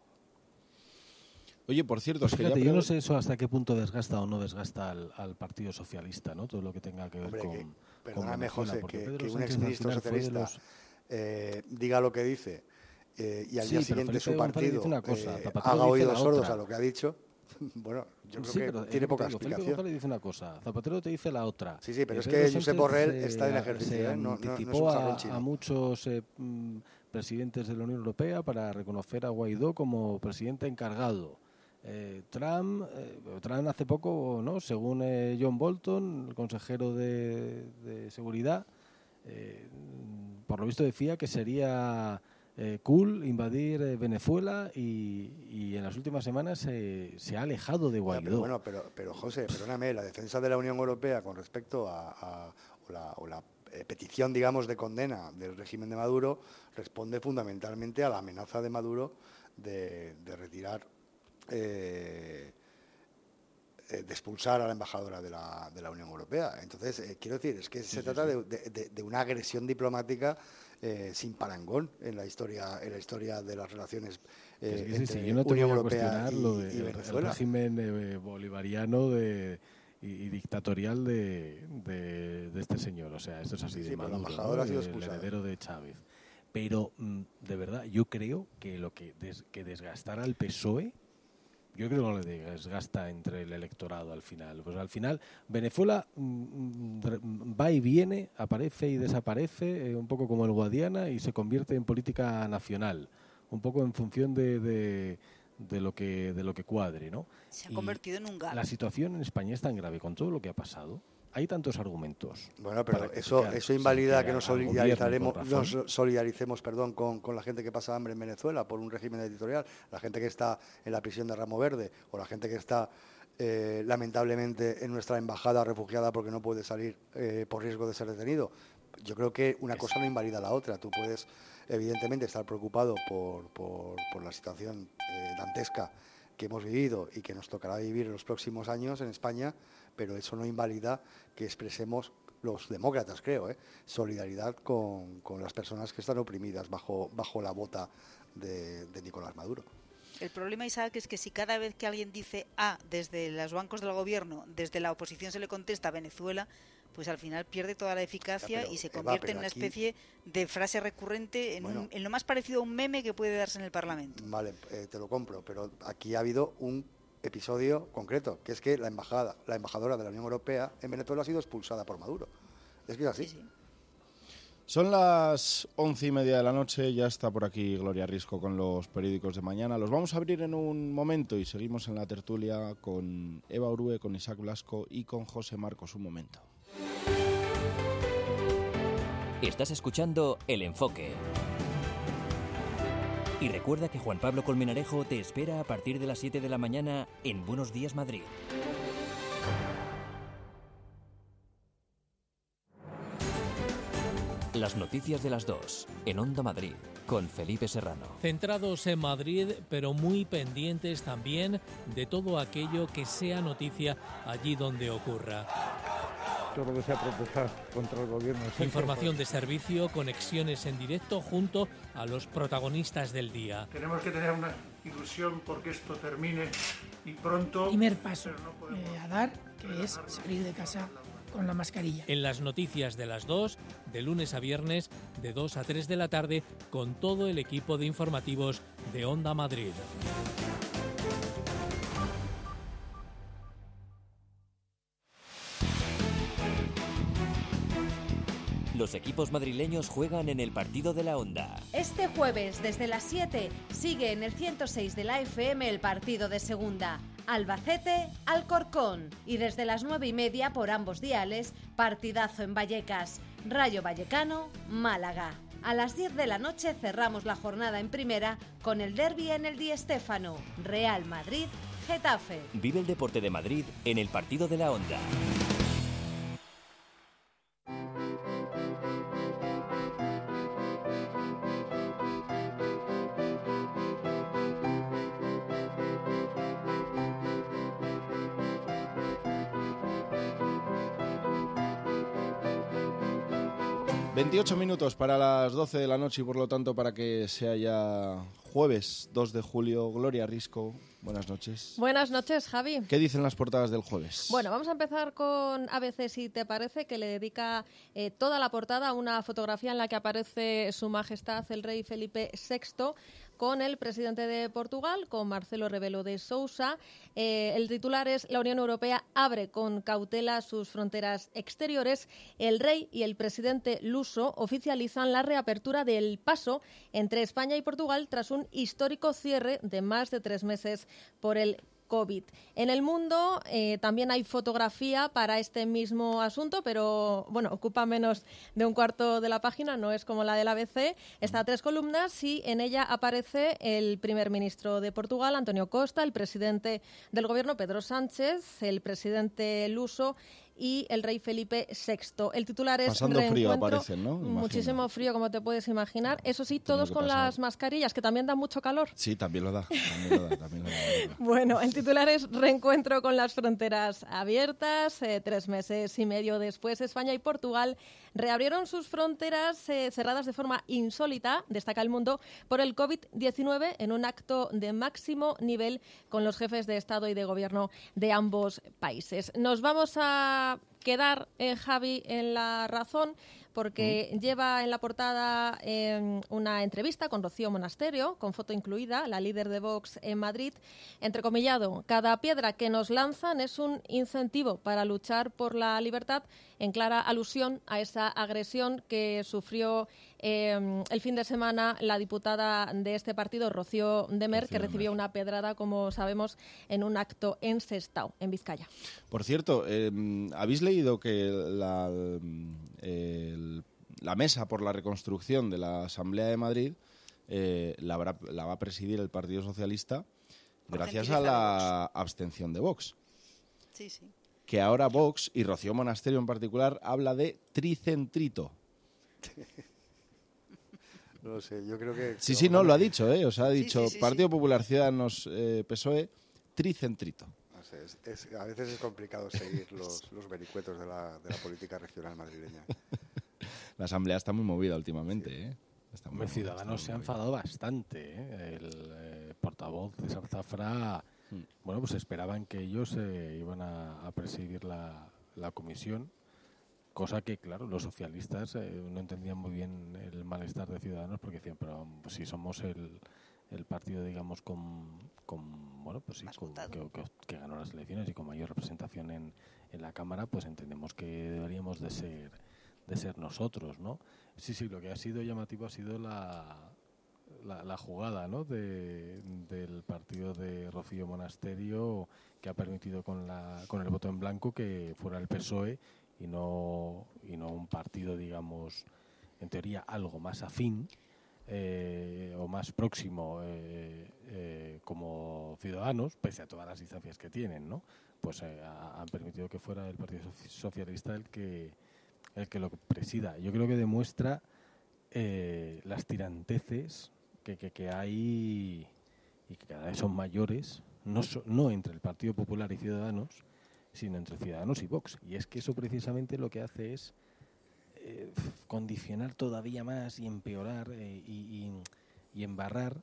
Oye, por cierto, pues fíjate, yo no sé eso hasta qué punto desgasta o no desgasta al, al Partido Socialista, ¿no? Todo lo que tenga que ver Hombre, con, que, con perdóname, José, que, que un exministro socialista los... eh, diga lo que dice eh, y al sí, día siguiente su partido una cosa, eh, haga oídos sordos otra. a lo que ha dicho. Bueno, yo creo sí, que tiene poca digo, explicación. Felipe González dice una cosa, Zapatero te dice la otra. Sí, sí, pero eh, es que Josep Josep Borrell eh, está en ejercicio, se ¿eh? no, anticipó no, no a, a muchos eh, presidentes de la Unión Europea para reconocer a Guaidó como presidente encargado. Eh, Trump, eh, Trump hace poco, ¿no? Según eh, John Bolton, el consejero de, de seguridad, eh, por lo visto decía que sería eh, cool invadir eh, Venezuela y, y en las últimas semanas eh, se ha alejado de Guaidó. Ya, pero bueno, pero, pero José, perdóname, la defensa de la Unión Europea con respecto a, a o la, o la eh, petición, digamos, de condena del régimen de Maduro responde fundamentalmente a la amenaza de Maduro de, de retirar Eh, eh, de expulsar a la embajadora de la, de la Unión Europea. Entonces, eh, quiero decir, es que sí, se sí, trata sí. De, de, de una agresión diplomática eh, sin parangón en la historia en la historia de las relaciones eh, sí, sí, entre sí, yo no te Unión voy a Europea cuestionar y, lo de, y Venezuela. El régimen eh, bolivariano de, y, y dictatorial de, de, de este señor. O sea, esto es así Sí, de sí, Maduro, la embajadora ¿no? ha sido El expulsada. heredero de Chávez. Pero, de verdad, yo creo que lo que, des, que desgastará al P S O E, yo creo que no le desgasta entre el electorado al final. Pues al final Venezuela mmm, va y viene, aparece y desaparece, eh, un poco como el Guadiana, y se convierte en política nacional, un poco en función de, de, de lo que de lo que cuadre, ¿no? Se ha y convertido en un gato. La situación en España es tan grave con todo lo que ha pasado. Hay tantos argumentos. Bueno, pero eso eso invalida que nos solidarizaremos, nos solidaricemos, perdón, con, con la gente que pasa hambre en Venezuela por un régimen dictatorial, la gente que está en la prisión de Ramo Verde o la gente que está eh, lamentablemente en nuestra embajada refugiada porque no puede salir eh, por riesgo de ser detenido. yo creo que una cosa no invalida la otra. Tú puedes, evidentemente, estar preocupado por, por, por la situación eh, dantesca que hemos vivido y que nos tocará vivir en los próximos años en España, pero eso no invalida que expresemos, los demócratas creo, ¿eh? solidaridad con, con las personas que están oprimidas bajo, bajo la bota de, de Nicolás Maduro. El problema, Isaac, es que si cada vez que alguien dice A desde los bancos del gobierno, desde la oposición se le contesta a Venezuela, pues al final pierde toda la eficacia, pero, y se convierte Eva, en una aquí, especie de frase recurrente, en, bueno, un, en lo más parecido a un meme que puede darse en el Parlamento. Vale, eh, te lo compro, pero aquí ha habido un episodio concreto, que es que la embajada, la embajadora de la Unión Europea en Venezuela ha sido expulsada por Maduro. Es que es así. Sí, sí. Son las once y media de la noche, ya está por aquí Gloria Risco con los periódicos de mañana. Los vamos a abrir en un momento y seguimos en la tertulia con Eva Orue, con Isaac Blasco y con José Marcos. Un momento. Estás escuchando El Enfoque. Y recuerda que Juan Pablo Colmenarejo te espera a partir de las siete de la mañana en Buenos Días Madrid. Las noticias de las dos, en Onda Madrid, con Felipe Serrano. Centrados en Madrid, pero muy pendientes también de todo aquello que sea noticia allí donde ocurra. Todo lo que sea protestar contra el gobierno. Información de servicio, conexiones en directo junto a los protagonistas del día. Tenemos que tener una ilusión porque esto termine y pronto. Primer paso no podemos... eh, a dar, que es salir de casa con la mascarilla. En las noticias de las dos, de lunes a viernes, de dos a tres de la tarde, con todo el equipo de informativos de Onda Madrid. Los equipos madrileños juegan en el partido de la Onda. Este jueves, desde las siete, sigue en el ciento seis de la F M el partido de segunda. Albacete, Alcorcón. Y desde las nueve y media por ambos diales, partidazo en Vallecas. Rayo Vallecano, Málaga. A las diez de la noche cerramos la jornada en primera con el derbi en el Di Stéfano. Real Madrid, Getafe. Vive el deporte de Madrid en el partido de la Onda. veintiocho minutos para las doce de la noche y por lo tanto para que sea ya jueves dos de julio. Gloria Risco, buenas noches. Buenas noches, Javi. ¿Qué dicen las portadas del jueves? Bueno, vamos a empezar con A B C, si te parece, que le dedica eh, toda la portada a una fotografía en la que aparece Su Majestad el Rey Felipe sexto con el presidente de Portugal, con Marcelo Rebelo de Sousa. Eh, el titular es: la Unión Europea abre con cautela sus fronteras exteriores. El rey y el presidente luso oficializan la reapertura del paso entre España y Portugal tras un histórico cierre de más de tres meses por el COVID. En El Mundo eh, también hay fotografía para este mismo asunto, pero bueno, ocupa menos de un cuarto de la página, no es como la del A B C. Está a tres columnas y en ella aparece el primer ministro de Portugal, António Costa, el presidente del gobierno, Pedro Sánchez, el presidente luso y el rey Felipe sexto. El titular es Pasando frío aparecen, ¿no? Imagino. Muchísimo frío, como te puedes imaginar. Eso sí, todos con pasar. Las mascarillas, que también dan mucho calor. Sí, también lo da. También lo da, también lo da. Bueno, el titular es: reencuentro con las fronteras abiertas. Eh, tres meses y medio después, España y Portugal reabrieron sus fronteras eh, cerradas de forma insólita, destaca El Mundo, por el COVID diecinueve en un acto de máximo nivel con los jefes de Estado y de Gobierno de ambos países. Nos vamos a quedar, eh, Javi, en La Razón, porque mm. lleva en la portada eh, una entrevista con Rocío Monasterio, con foto incluida, la líder de Vox en Madrid. Entrecomillado: cada piedra que nos lanzan es un incentivo para luchar por la libertad, en clara alusión a esa agresión que sufrió eh, el fin de semana la diputada de este partido, Rocío Demer, Rocío que recibió Demer. una pedrada, como sabemos, en un acto en Sestao, en Vizcaya. Por cierto, eh, ¿habéis leído que la, el, la mesa por la reconstrucción de la Asamblea de Madrid eh, la, habrá, la va a presidir el Partido Socialista gracias a la abstención de Vox? Sí, sí. Que ahora Vox, y Rocío Monasterio en particular, habla de tricentrito. No lo sé, yo creo que... Sí, sí, no, lo ha dicho, ¿eh? O sea, ha dicho sí, sí, Partido sí. Popular, Ciudadanos, eh, P S O E, tricentrito. No sé, es, es, a veces es complicado seguir los, los vericuetos de la, de la política regional madrileña. La Asamblea está muy movida últimamente, Sí. ¿eh? Está muy Hombre, movida, Ciudadanos está se ha muy movida. enfadado bastante. ¿eh? El eh, portavoz César Zafra, Hmm. bueno, pues esperaban que ellos eh, iban a, a presidir la, la comisión, cosa que, claro, los socialistas eh, no entendían muy bien el malestar de Ciudadanos porque decían, pero pues, si somos el, el partido, digamos, con, con bueno, pues sí, Más con- votado. que, que- que ganó las elecciones y con mayor representación en, en la Cámara, pues entendemos que deberíamos de ser de ser nosotros, ¿no? Sí, sí, lo que ha sido llamativo ha sido la, la, la jugada, ¿no? de, del partido de Rocío Monasterio, que ha permitido con la con el voto en blanco que fuera el P S O E y no y no un partido, digamos, en teoría algo más afín eh, o más próximo eh, eh, como Ciudadanos, pese a todas las distancias que tienen, ¿no? Pues eh, ha- han permitido que fuera el Partido Soci- Socialista el que el que lo presida. Yo creo que demuestra eh, las tiranteces que, que, que hay y que cada vez son mayores, no, so- no entre el Partido Popular y Ciudadanos, sino entre Ciudadanos y Vox. Y es que eso precisamente lo que hace es eh, condicionar todavía más y empeorar eh, y, y- y embarrar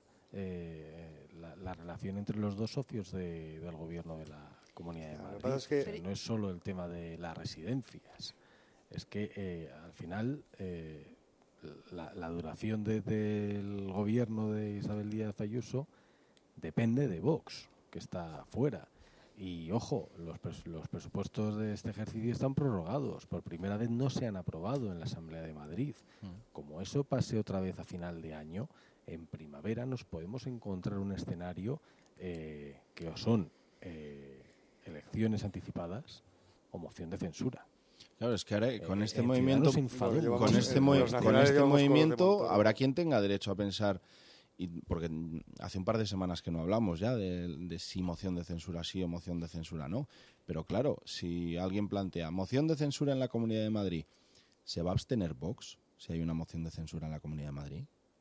eh, la, la relación entre los dos socios de- del gobierno de la Comunidad de Lo que Madrid. pasa es que- O sea, no es solo el tema de las residencias, es que eh, al final eh, la, la duración de- del gobierno de Isabel Díaz Ayuso depende de Vox, que está fuera. Y ojo, los, pres- los presupuestos de este ejercicio están prorrogados. Por primera vez no se han aprobado en la Asamblea de Madrid. Como eso pase otra vez a final de año, en primavera nos podemos encontrar un escenario eh, que o son eh, elecciones anticipadas o moción de censura. Claro, es que ahora con Eh, este en movimiento, Ciudadanos se enfadó con llevamos- este, eh, mo- los con nacionales este llevamos con movimiento Montoro. habrá quien tenga derecho a pensar, y porque hace un par de semanas que no hablamos ya de, de si moción de censura sí o moción de censura no, pero claro, si alguien plantea moción de censura en la Comunidad de Madrid, ¿se va a abstener Vox si hay una moción de censura en la Comunidad de Madrid?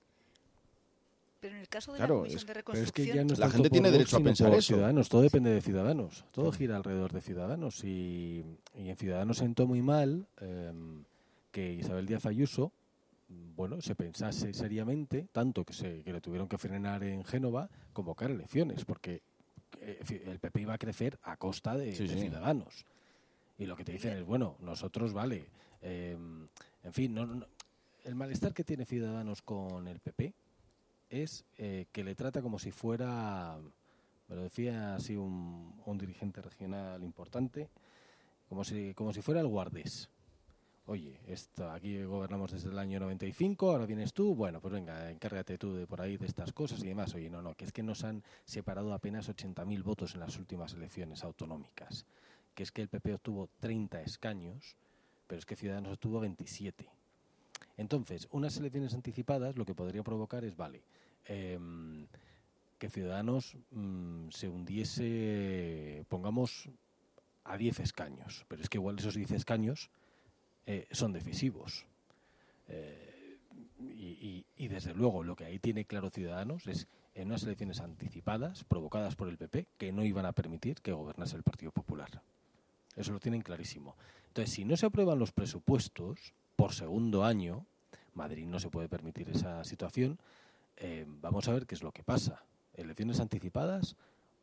Pero en el caso de Claro, la Comisión es- de Pero es Reconstrucción... que ya no es La tanto gente por tiene Vox, derecho a sino pensar por eso. Ciudadanos, todo depende de Ciudadanos, todo gira alrededor de Ciudadanos y, y en Ciudadanos sentó muy mal eh, que Isabel Díaz Ayuso, bueno, se pensase seriamente, tanto que se que le tuvieron que frenar en Génova, convocar elecciones, porque eh, el P P iba a crecer a costa de, Sí, de sí. Ciudadanos. Y lo que te dicen es, bueno, nosotros vale, eh, en fin, no, no- el malestar que tiene Ciudadanos con el P P es eh, que le trata como si fuera, me lo decía así un, un dirigente regional importante, como si, como si fuera el Guardés. Oye, esto, aquí gobernamos desde el año noventa y cinco, ahora vienes tú, bueno, pues venga, encárgate tú de por ahí de estas cosas y demás. Oye, no, no, que es que nos han separado apenas ochenta mil votos en las últimas elecciones autonómicas, que es que el P P obtuvo treinta escaños, pero es que Ciudadanos obtuvo veintisiete. Entonces, unas elecciones anticipadas lo que podría provocar es, vale, eh, que Ciudadanos mm, se hundiese, pongamos, a diez escaños, pero es que igual esos diez escaños eh, son decisivos. Eh, y, y, y desde luego lo que ahí tiene claro Ciudadanos es en unas elecciones anticipadas provocadas por el P P que no iban a permitir que gobernase el Partido Popular. Eso lo tienen clarísimo. Entonces, si no se aprueban los presupuestos por segundo año, Madrid no se puede permitir esa situación. Eh, vamos a ver qué es lo que pasa. Elecciones anticipadas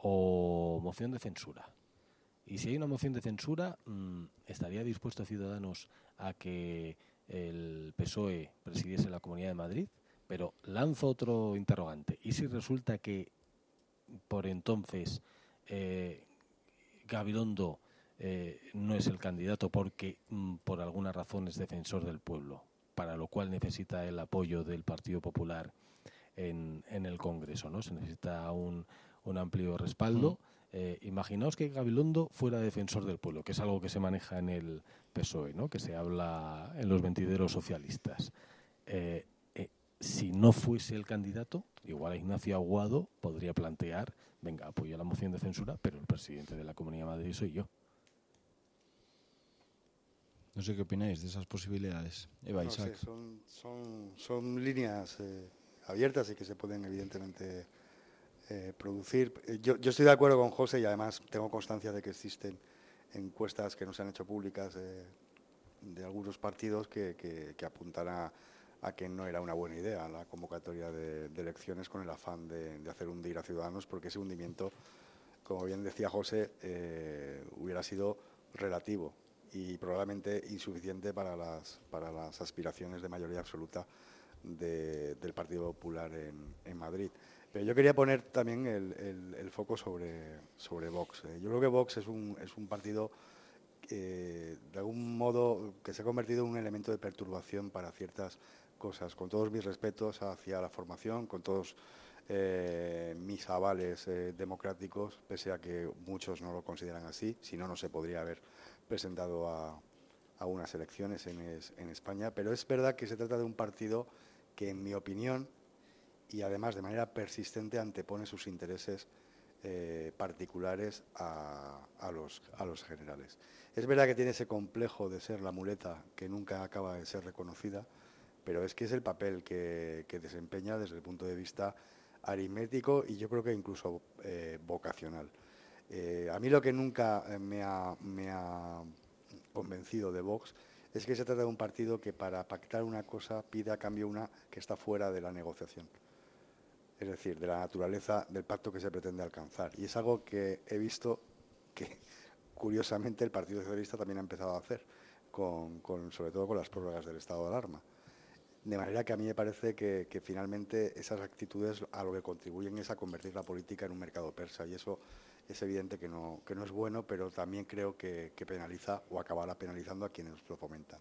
o moción de censura. Y si hay una moción de censura, mmm, ¿estaría dispuesto Ciudadanos a que el P S O E presidiese la Comunidad de Madrid? Pero lanzo otro interrogante. ¿Y si resulta que por entonces eh, Gabilondo eh, no es el candidato porque mmm, por alguna razón es defensor del pueblo, para lo cual necesita el apoyo del Partido Popular en, en el Congreso, ¿no? Se necesita un, un amplio respaldo. Mm. Eh, imaginaos que Gabilondo fuera defensor del pueblo, que es algo que se maneja en el P S O E, ¿no? Que se habla en los ventideros socialistas. Eh, eh, si no fuese el candidato, igual Ignacio Aguado podría plantear, venga, apoyo la moción de censura, pero el presidente de la Comunidad de Madrid soy yo. No sé qué opináis de esas posibilidades, Eva, no Isaac. sé, son, son, son líneas eh, abiertas y que se pueden evidentemente eh, producir. Yo, yo estoy de acuerdo con José y además tengo constancia de que existen encuestas que no se han hecho públicas eh, de algunos partidos que, que, que apuntan a, a que no era una buena idea la convocatoria de, de elecciones con el afán de, de hacer hundir a Ciudadanos, porque ese hundimiento, como bien decía José, eh, hubiera sido relativo y probablemente insuficiente para las, para las aspiraciones de mayoría absoluta de, del Partido Popular en, en Madrid. Pero yo quería poner también el, el, el foco sobre, sobre Vox. Yo creo que Vox es un, es un partido eh, de algún modo que se ha convertido en un elemento de perturbación para ciertas cosas. Con todos mis respetos hacia la formación, con todos eh, mis avales eh, democráticos, pese a que muchos no lo consideran así, si no, no se podría haber presentado a, a unas elecciones en, es, en España. Pero es verdad que se trata de un partido que, en mi opinión, y además de manera persistente, antepone sus intereses eh, particulares a, a, los, a los generales. Es verdad que tiene ese complejo de ser la muleta que nunca acaba de ser reconocida, pero es que es el papel que, que desempeña desde el punto de vista aritmético y yo creo que incluso eh, vocacional. Eh, a mí lo que nunca me ha, me ha convencido de Vox es que se trata de un partido que para pactar una cosa pide a cambio una que está fuera de la negociación. Es decir, de la naturaleza del pacto que se pretende alcanzar. Y es algo que he visto que, curiosamente, el Partido Socialista también ha empezado a hacer, con, con, sobre todo con las prórrogas del estado de alarma. De manera que a mí me parece que, que finalmente esas actitudes a lo que contribuyen es a convertir la política en un mercado persa. Y eso es evidente que no, que no es bueno, pero también creo que, que penaliza o acabará penalizando a quienes lo fomentan.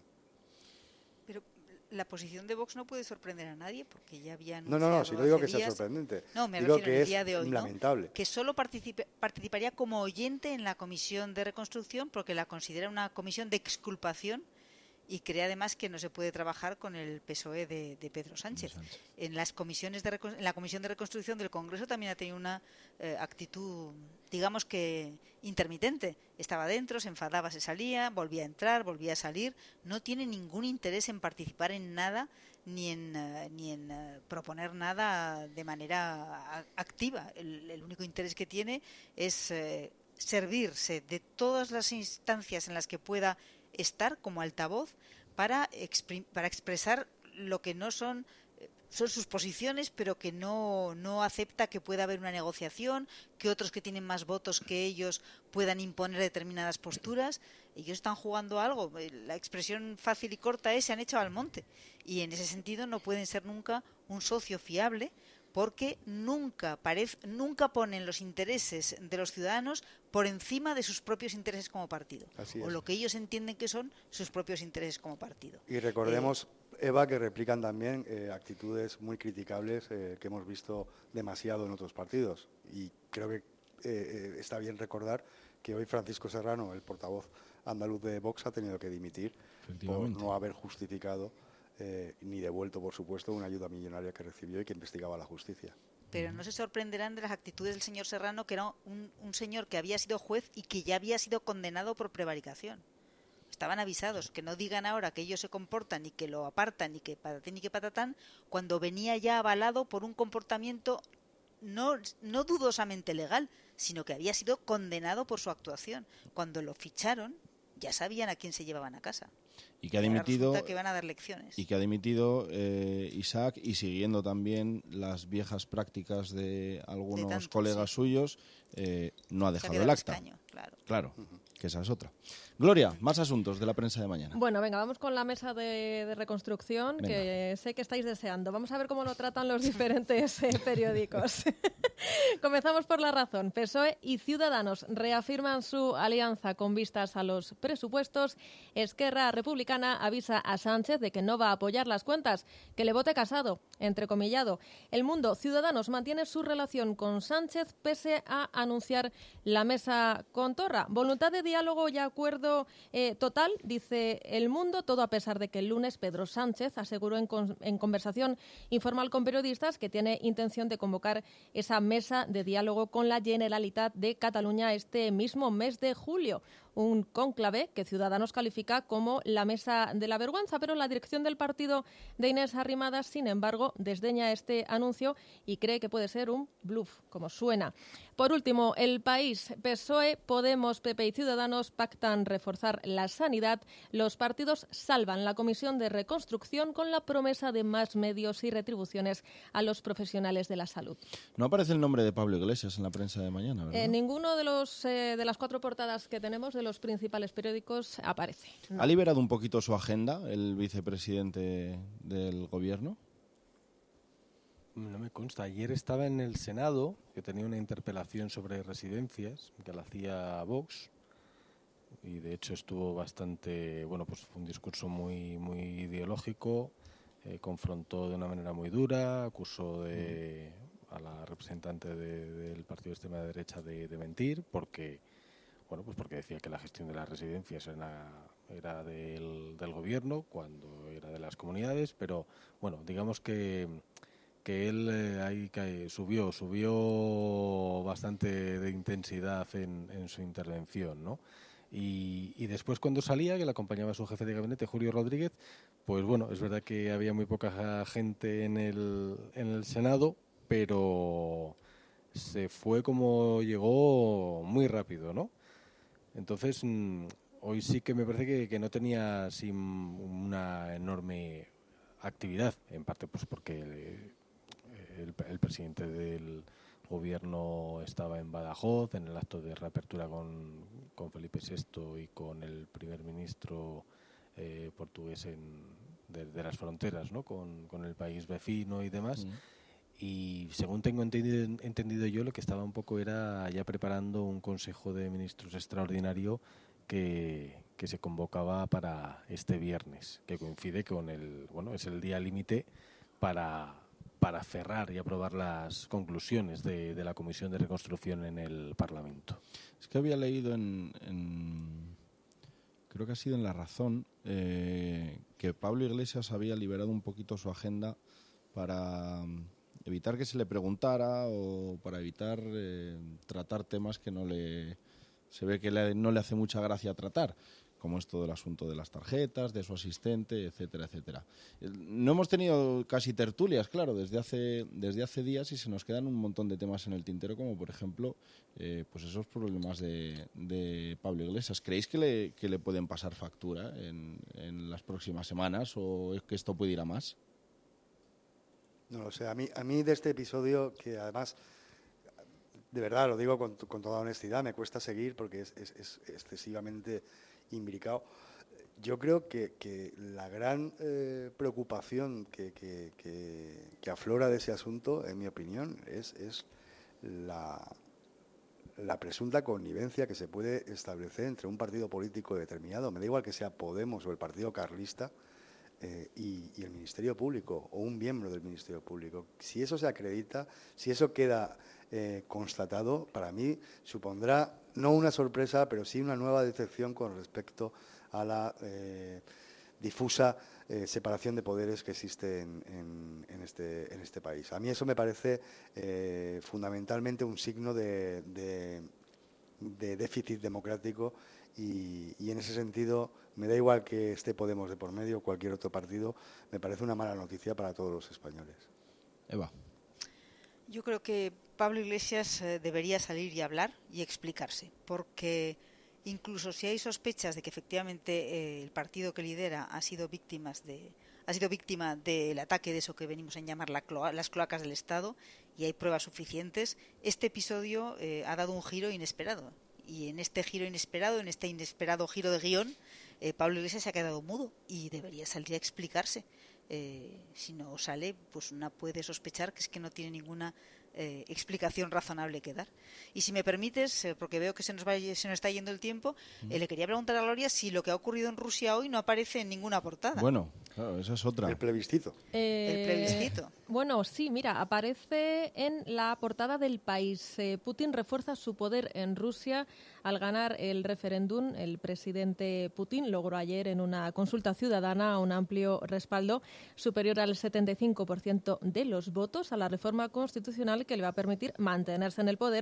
Pero la posición de Vox no puede sorprender a nadie porque ya había No, anunciado no, no, si no digo que días, sea sorprendente, no, me digo refiero que el es día de hoy, lamentable. ¿no? Que solo participe, participaría como oyente en la Comisión de Reconstrucción porque la considera una comisión de exculpación y cree además que no se puede trabajar con el P S O E de, de Pedro Sánchez. Sánchez. En las comisiones de en la Comisión de Reconstrucción del Congreso también ha tenido una eh, actitud, digamos que intermitente. Estaba dentro, se enfadaba, se salía, volvía a entrar, volvía a salir. No tiene ningún interés en participar en nada ni en uh, ni en uh, proponer nada de manera activa. El, el único interés que tiene es eh, servirse de todas las instancias en las que pueda estar como altavoz para, para expresar lo que no son son sus posiciones, pero que no, no acepta que pueda haber una negociación, que otros que tienen más votos que ellos puedan imponer determinadas posturas. Ellos están jugando a algo. La expresión fácil y corta es se han echado al monte. Y en ese sentido no pueden ser nunca un socio fiable, porque nunca, parece, nunca ponen los intereses de los ciudadanos por encima de sus propios intereses como partido, o lo que ellos entienden que son sus propios intereses como partido. Y recordemos, eh, Eva, que replican también eh, actitudes muy criticables eh, que hemos visto demasiado en otros partidos. Y creo que eh, está bien recordar que hoy Francisco Serrano, el portavoz andaluz de Vox, ha tenido que dimitir por no haber justificado Eh, ni devuelto, por supuesto, una ayuda millonaria que recibió y que investigaba la justicia. Pero no se sorprenderán de las actitudes del señor Serrano, que era un, un señor que había sido juez y que ya había sido condenado por prevaricación. Estaban avisados, que no digan ahora que ellos se comportan y que lo apartan y que patatín y que patatán, cuando venía ya avalado por un comportamiento no, no dudosamente legal, sino que había sido condenado por su actuación. Cuando lo ficharon, ya sabían a quién se llevaban a casa. Y que ha dimitido, que van a dar lecciones. Y que ha dimitido eh, Isaac, y siguiendo también las viejas prácticas de algunos de tanto, colegas sí. suyos, eh, no ha dejado el acta. Escaño, claro, claro uh-huh. que esa es otra. Gloria, más asuntos de la prensa de mañana. Bueno, venga, vamos con la mesa de, de reconstrucción, venga. Que sé que estáis deseando. Vamos a ver cómo lo tratan los diferentes eh, periódicos. Comenzamos por La Razón. P S O E y Ciudadanos reafirman su alianza con vistas a los presupuestos. Esquerra Republicana avisa a Sánchez de que no va a apoyar las cuentas, que le vote Casado, entrecomillado. El Mundo, Ciudadanos mantiene su relación con Sánchez pese a anunciar la mesa con Torra. Voluntad de diálogo y acuerdo eh, total, dice El Mundo, todo a pesar de que el lunes Pedro Sánchez aseguró en, con, en conversación informal con periodistas que tiene intención de convocar esa mesa de diálogo con la Generalitat de Cataluña este mismo mes de julio. un cónclave que Ciudadanos califica como la mesa de la vergüenza, pero la dirección del partido de Inés Arrimadas, sin embargo, desdeña este anuncio y cree que puede ser un bluff, como suena. Por último, El País, P S O E, Podemos, P P y Ciudadanos pactan reforzar la sanidad. Los partidos salvan la Comisión de Reconstrucción con la promesa de más medios y retribuciones a los profesionales de la salud. No aparece el nombre de Pablo Iglesias en la prensa de mañana, ¿verdad? En eh, ninguno de los eh, de las cuatro portadas que tenemos de los principales periódicos aparece. No. ¿Ha liberado un poquito su agenda el vicepresidente del gobierno? No me consta. Ayer estaba en el Senado, que tenía una interpelación sobre residencias, que la hacía Vox, y de hecho estuvo bastante, bueno, pues fue un discurso muy, muy ideológico, eh, confrontó de una manera muy dura, acusó de, a la representante de, del partido de extrema derecha de, de mentir, porque, bueno, pues porque decía que la gestión de las residencias era, era del, del gobierno, cuando era de las comunidades, pero bueno, digamos que que él eh, ahí que subió, subió bastante de intensidad en, en su intervención, ¿no? Y, y después cuando salía, que le acompañaba su jefe de gabinete, Julio Rodríguez, pues bueno, es verdad que había muy poca gente en el, en el Senado, pero se fue como llegó muy rápido, ¿no? Entonces, mmm, hoy sí que me parece que, que no tenía así una enorme actividad, en parte pues porque El, el presidente del gobierno estaba en Badajoz en el acto de reapertura con, con Felipe sexto y con el primer ministro eh, portugués en, de, de las fronteras, ¿no? con, con el país vecino y demás. Mm. Y según tengo entendido, entendido yo, lo que estaba un poco era ya preparando un consejo de ministros extraordinario que, que se convocaba para este viernes, que coincide con el, bueno, es el día límite para para cerrar y aprobar las conclusiones de, de la Comisión de Reconstrucción en el Parlamento. Es que había leído en, en creo que ha sido en La Razón, eh, que Pablo Iglesias había liberado un poquito su agenda para evitar que se le preguntara o para evitar eh, tratar temas que no le se ve que le, no le hace mucha gracia tratar, como es todo el asunto de las tarjetas, de su asistente, etcétera, etcétera. No hemos tenido casi tertulias, claro, desde hace desde hace días y se nos quedan un montón de temas en el tintero, como por ejemplo, eh, pues esos problemas de, de Pablo Iglesias. ¿Creéis que le, que le pueden pasar factura en, en las próximas semanas o es que esto puede ir a más? No lo sé. A mí, a mí de este episodio, que además, de verdad, lo digo con, con toda honestidad, me cuesta seguir porque es, es, es excesivamente imbricado. Yo creo que, que la gran eh, preocupación que, que, que, que aflora de ese asunto, en mi opinión, es, es la, la presunta connivencia que se puede establecer entre un partido político determinado, me da igual que sea Podemos o el Partido Carlista, eh, y, y el Ministerio Público o un miembro del Ministerio Público. Si eso se acredita, si eso queda eh, constatado, para mí supondrá no una sorpresa, pero sí una nueva decepción con respecto a la eh, difusa eh, separación de poderes que existe en, en, en, este, en este país. A mí eso me parece eh, fundamentalmente un signo de, de, de déficit democrático y, y en ese sentido me da igual que esté Podemos de por medio o cualquier otro partido, me parece una mala noticia para todos los españoles. Eva. Yo creo que Pablo Iglesias eh, debería salir y hablar y explicarse, porque incluso si hay sospechas de que efectivamente eh, el partido que lidera ha sido víctimas de ha sido víctima del ataque de eso que venimos a llamar la cloa, las cloacas del Estado, y hay pruebas suficientes, este episodio eh, ha dado un giro inesperado. Y en este giro inesperado, en este inesperado giro de guión, eh, Pablo Iglesias se ha quedado mudo y debería salir a explicarse. Eh, si no sale, pues una puede sospechar que es que no tiene ninguna eh, explicación razonable que dar. Y si me permites, eh, porque veo que se nos, va, se nos está yendo el tiempo, eh, le quería preguntar a Gloria si lo que ha ocurrido en Rusia hoy no aparece en ninguna portada. Bueno, claro, esa es otra. El plebiscito. Eh, el plebiscito. Bueno, sí, mira, aparece en la portada del País. Eh, Putin refuerza su poder en Rusia al ganar el referéndum. El presidente Putin logró ayer en una consulta ciudadana un amplio respaldo superior al setenta y cinco por ciento de los votos a la reforma constitucional que le va a permitir mantenerse en el poder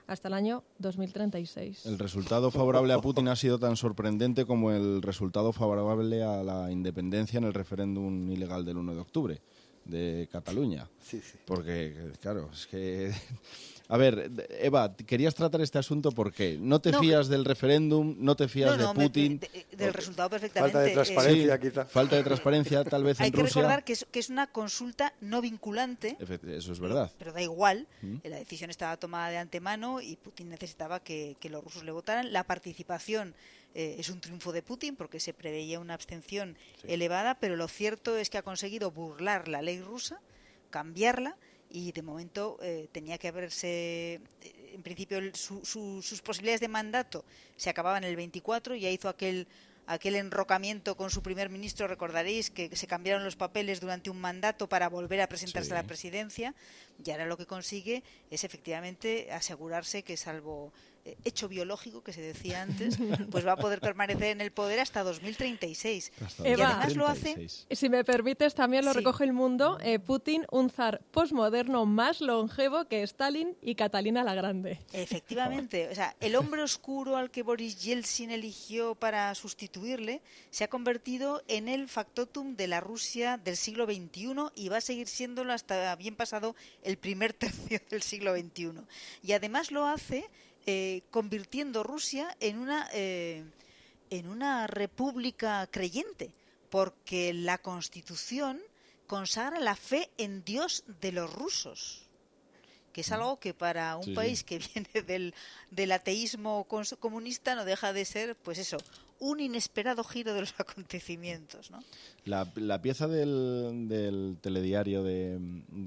hasta el año dos mil treinta y seis. El resultado favorable a Putin ha sido tan sorprendente como el resultado favorable a la independencia en el referéndum ilegal del uno de octubre de Cataluña. Sí, sí. Porque, claro, es que... A ver, Eva, querías tratar este asunto porque no te No, fías del referéndum, no te fías No, no, de me- Putin. de- del resultado perfectamente. Falta de transparencia, Eh, quizá. Falta de transparencia, tal vez Hay en que Rusia. recordar que es, que es una consulta no vinculante, Efect- Eso es verdad. pero da igual. Mm. La decisión estaba tomada de antemano y Putin necesitaba que, que los rusos le votaran. La participación eh, es un triunfo de Putin porque se preveía una abstención elevada, pero lo cierto es que ha conseguido burlar la ley rusa, cambiarla, y de momento eh, tenía que haberse, eh, en principio el- su- su- sus posibilidades de mandato se acababan el veinticuatro, ya hizo aquel aquel enrocamiento con su primer ministro, recordaréis que se cambiaron los papeles durante un mandato para volver a presentarse Sí. a la presidencia, y ahora lo que consigue es efectivamente asegurarse que, salvo eh, hecho biológico que se decía antes, pues va a poder permanecer en el poder hasta dos mil treinta y seis. Hasta Y Eva. además lo hace... Si me permites, también lo Sí. recoge el mundo, eh, Putin, un zar posmoderno más longevo que Stalin y Catalina la Grande. Efectivamente, o sea, el hombre oscuro al que Boris Yeltsin eligió para sustituirle se ha convertido en el factotum de la Rusia del siglo veintiuno y va a seguir siéndolo hasta bien pasado el primer tercio del siglo veintiuno. Y además lo hace eh, convirtiendo Rusia en una eh, en una república creyente, porque la Constitución consagra la fe en Dios de los rusos, que es algo que para un Sí, sí. país que viene del, del ateísmo cons- comunista no deja de ser, pues eso, un inesperado giro de los acontecimientos, ¿no? La, la pieza del, del telediario de,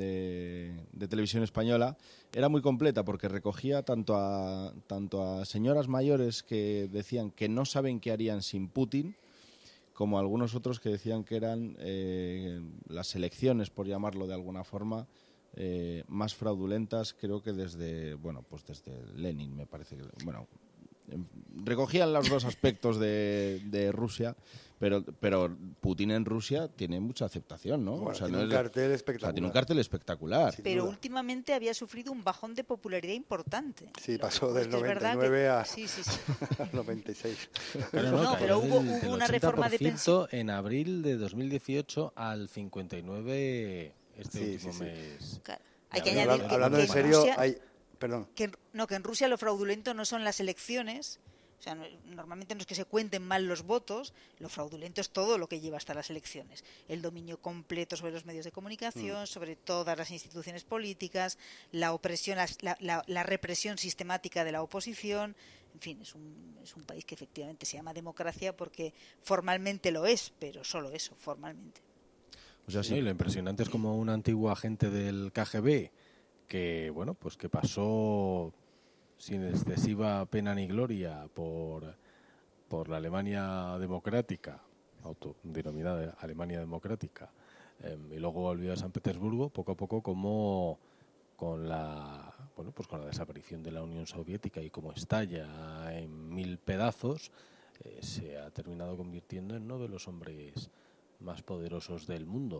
de, de Televisión Española era muy completa porque recogía tanto a, tanto a señoras mayores que decían que no saben qué harían sin Putin, como a algunos otros que decían que eran eh, las elecciones, por llamarlo de alguna forma, eh, más fraudulentas, creo que desde, bueno, pues desde Lenin, me parece que, bueno, em, recogían los dos aspectos de, de Rusia, pero pero Putin en Rusia tiene mucha aceptación, ¿no? Bueno, tiene no un es- cartel o espectacular. sea, tiene un cartel espectacular. Sin Pero duda. últimamente había sufrido un bajón de popularidad importante. Sí, Lo- pasó es del que es verdad noventa y nueve que- a, Sí, sí, sí. al noventa y seis. Pero No, cayó pero hubo- del- hubo del una reforma de ochenta por ciento en abril de dos mil dieciocho al cincuenta y nueve este Sí, último sí, sí. mes. Claro. Hay de que abril. añadir Hablando, que- hablando que en en serio, Rusia- hay... Perdón. Que, en- no, que en Rusia lo fraudulento no son las elecciones. O sea, no- normalmente no es que se cuenten mal los votos, lo fraudulento es todo lo que lleva hasta las elecciones. El dominio completo sobre los medios de comunicación, sobre todas las instituciones políticas, la opresión, las- la, la- la represión sistemática de la oposición. En fin, es un, es un país que efectivamente se llama democracia porque formalmente lo es, pero solo eso, formalmente. O sea, Sí, sí, lo impresionante es como un antiguo agente del K G B que, bueno, pues que pasó sin excesiva pena ni gloria por, por la Alemania democrática, autodenominada Alemania democrática, eh, y luego volvió a San Petersburgo, poco a poco como con la bueno pues con la desaparición de la Unión Soviética y como estalla en mil pedazos, eh, se ha terminado convirtiendo en uno de los hombres más poderosos del mundo.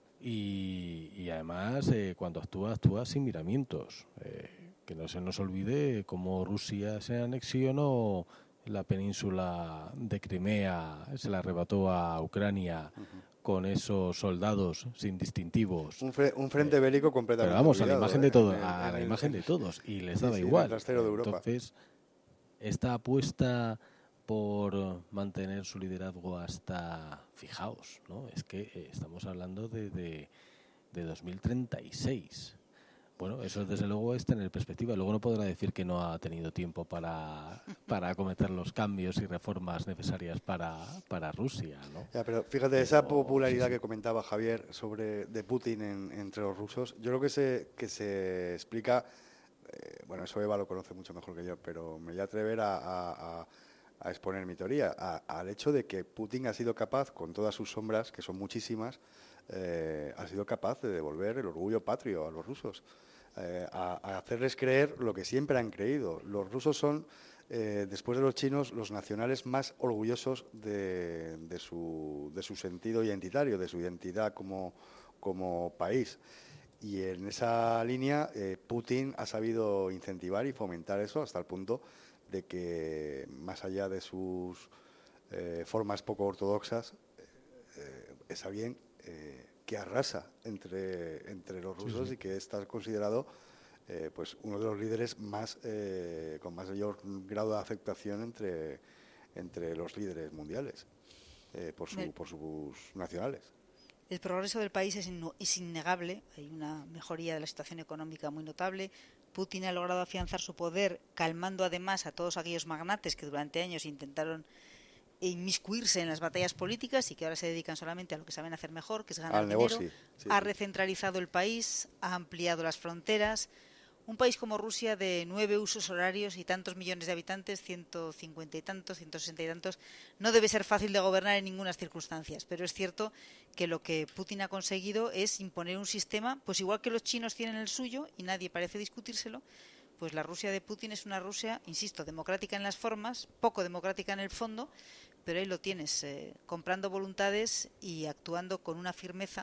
Y, y además, eh, cuando actúa, actúa sin miramientos. Eh, que no se nos olvide cómo Rusia se anexionó la península de Crimea, se la arrebató a Ucrania con esos soldados sin distintivos. Un, fre- un frente bélico completamente Pero vamos, a la olvidado, imagen ¿eh? de todos, En el- a en la el- imagen de todos, y les Sí, daba sí, en el igual. trastero de Europa. Entonces, esta apuesta por mantener su liderazgo hasta, fijaos, ¿no? Es que eh, estamos hablando de, de, de dos mil treinta y seis. Bueno, eso desde luego es tener perspectiva. Luego no podrá decir que no ha tenido tiempo para, para acometer los cambios y reformas necesarias para, para Rusia, ¿no? Ya, pero fíjate, esa popularidad que comentaba Javier sobre de Putin en- entre los rusos, yo creo que se, que se explica, eh, bueno, eso Eva lo conoce mucho mejor que yo, pero me voy a atrever a, a- a- a exponer mi teoría, a- al hecho de que Putin ha sido capaz, con todas sus sombras, que son muchísimas, eh, ha sido capaz de devolver el orgullo patrio a los rusos, eh, a, a hacerles creer lo que siempre han creído. Los rusos son, eh, después de los chinos, los nacionales más orgullosos de, de su, de su sentido identitario, de su identidad como, como país. Y en esa línea eh, Putin ha sabido incentivar y fomentar eso hasta el punto de que, más allá de sus eh, formas poco ortodoxas, eh, es alguien eh, que arrasa entre, entre los rusos, sí, sí. Y que está considerado eh, pues uno de los líderes más eh, con mayor grado de aceptación entre, entre los líderes mundiales eh, por, su, por sus nacionales. El progreso del país es, in, es innegable, hay una mejoría de la situación económica muy notable. Putin ha logrado afianzar su poder, calmando además a todos aquellos magnates que durante años intentaron inmiscuirse en las batallas políticas y que ahora se dedican solamente a lo que saben hacer mejor, que es ganar Al dinero. negocio, sí, ha sí. recentralizado el país, ha ampliado las fronteras. Un país como Rusia, de nueve usos horarios y tantos millones de habitantes, ciento cincuenta y tantos, ciento sesenta y tantos, no debe ser fácil de gobernar en ninguna circunstancia. Pero es cierto que lo que Putin ha conseguido es imponer un sistema, pues igual que los chinos tienen el suyo y nadie parece discutírselo, pues la Rusia de Putin es una Rusia, insisto, democrática en las formas, poco democrática en el fondo, pero ahí lo tienes, eh, comprando voluntades y actuando con una firmeza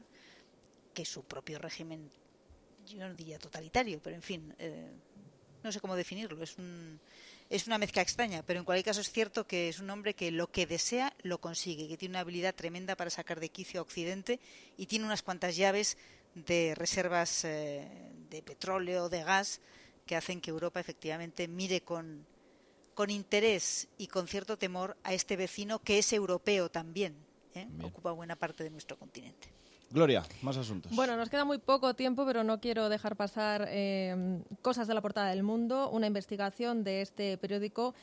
que su propio régimen, yo no diría totalitario, pero en fin, eh, no sé cómo definirlo, es un, es una mezcla extraña, pero en cualquier caso es cierto que es un hombre que lo que desea lo consigue, que tiene una habilidad tremenda para sacar de quicio a Occidente y tiene unas cuantas llaves de reservas eh, de petróleo, de gas, que hacen que Europa efectivamente mire con, con interés y con cierto temor a este vecino que es europeo también, ¿eh? Ocupa buena parte de nuestro continente. Gloria, más asuntos. Bueno, nos queda muy poco tiempo, pero no quiero dejar pasar eh, cosas de la portada del Mundo. Una investigación de este periódico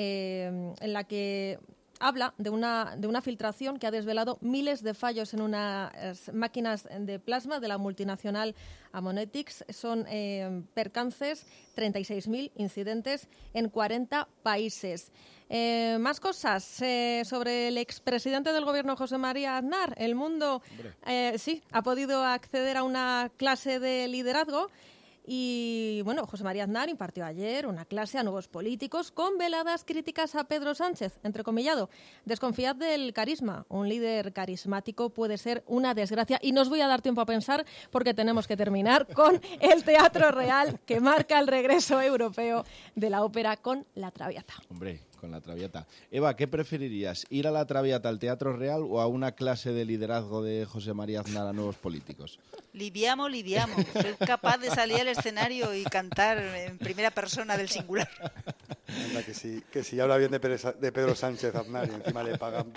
eh, en la que habla de una, de una filtración que ha desvelado miles de fallos en unas máquinas de plasma de la multinacional Haemonetics. Son eh, percances, treinta y seis mil incidentes en cuarenta países. Eh, más cosas eh, sobre el expresidente del gobierno, José María Aznar. El Mundo eh, sí ha podido acceder a una clase de liderazgo. Y bueno, José María Aznar impartió ayer una clase a nuevos políticos con veladas críticas a Pedro Sánchez, entrecomillado. Desconfiad del carisma. Un líder carismático puede ser una desgracia. Y no os voy a dar tiempo a pensar porque tenemos que terminar con el Teatro Real, que marca el regreso europeo de la ópera con La Traviata. Hombre, con La Traviata. Eva, ¿qué preferirías? ¿Ir a La Traviata, al Teatro Real, o a una clase de liderazgo de José María Aznar a nuevos políticos? Liviamo, liviamo. Soy capaz de salir al escenario y cantar en primera persona del singular. Anda, que si, que si habla bien de, Pérez, de Pedro Sánchez Aznar y encima le pagan,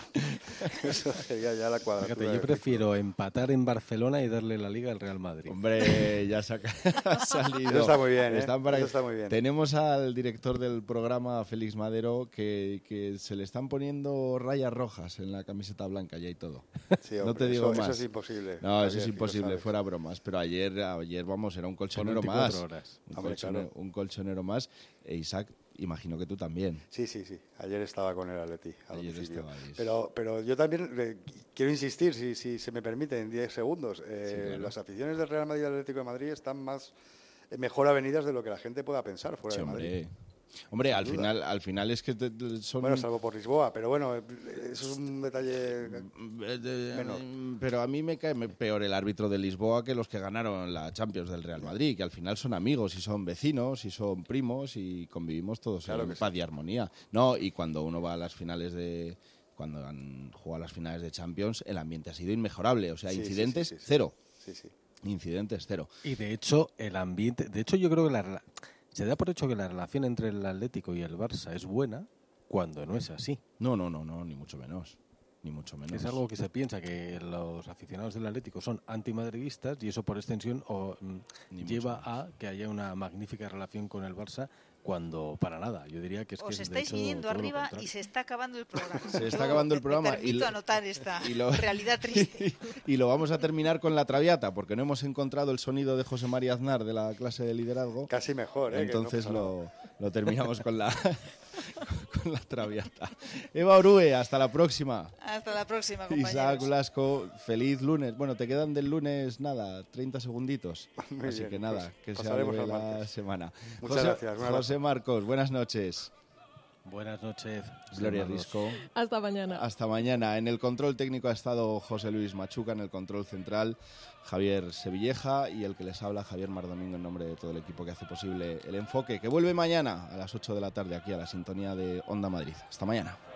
eso sería ya la cuadratura. Fíjate, yo prefiero empatar en Barcelona y darle la Liga al Real Madrid. Hombre, ya saca, ha salido. Eso está muy bien, ¿eh? Están para... Eso está muy bien. Tenemos al director del programa, Félix Madero, que, que se le están poniendo rayas rojas en la camiseta blanca ya y todo. Sí, hombre, no te digo eso, más. Eso es imposible. No, eso Javier, es imposible, fuera bromas. Pero ayer, ayer vamos, era un colchonero más. Horas. Un, Hombre, colchonero, claro. un colchonero más. E Isaac, imagino que tú también. Sí, sí, sí. Ayer estaba con el Atleti. Ayer estaba ahí. Pero, pero yo también eh, quiero insistir, si, si se me permite, en diez segundos. Eh, Sí, claro. Las aficiones del Real Madrid y del Atlético de Madrid están más eh, mejor avenidas de lo que la gente pueda pensar fuera Sí, de Madrid. hombre. Hombre, al duda. final, al final es que te- te- son... Bueno, salvo por Lisboa, pero bueno, eh, eso es un detalle menor. Pero a mí me cae peor el árbitro de Lisboa que los que ganaron la Champions del Real Madrid, que al final son amigos y son vecinos y son primos y convivimos todos Claro en que paz y armonía. No, y cuando uno va a las finales de... Cuando han jugado las finales de Champions, el ambiente ha sido inmejorable. O sea, Sí, sí, incidentes, sí, sí, sí. cero. Sí, sí. Incidentes, cero. Y de hecho, el ambiente. De hecho, yo creo que la, rela- se da por hecho que la relación entre el Atlético y el Barça es buena cuando no es así. No, no, no, no, ni mucho menos. Ni mucho menos. Es algo que se piensa que los aficionados del Atlético son antimadridistas y eso por extensión o, mm, Ni lleva a que haya una magnífica relación con el Barça cuando para nada. Yo diría que es que Os es, de estáis hecho, viniendo todo lo arriba contrario. y se está acabando el programa. Se está Yo acabando el me- programa Me y permito lo- anotar esta y lo- realidad triste. Y lo vamos a terminar con La Traviata, porque no hemos encontrado el sonido de José María Aznar de la clase de liderazgo. Casi mejor, ¿eh? Entonces que no pasa lo, nada. lo terminamos con la, con la Traviata. Eva Orue, hasta la próxima. Hasta la próxima, compañeros. Isaac Blasco, feliz lunes. Bueno, te quedan del lunes, nada, treinta segunditos. Muy Así bien, que nada, pues que se pasaremos alargue al la martes. semana. Muchas José, gracias, un abrazo. José Marcos, buenas noches. Buenas noches. Gloria Risco. Hasta mañana. Hasta mañana. En el control técnico ha estado José Luis Machuca, en el control central Javier Sevilleja y el que les habla Javier Mardomingo en nombre de todo el equipo que hace posible El Enfoque, que vuelve mañana a las ocho de la tarde aquí a la sintonía de Onda Madrid. Hasta mañana.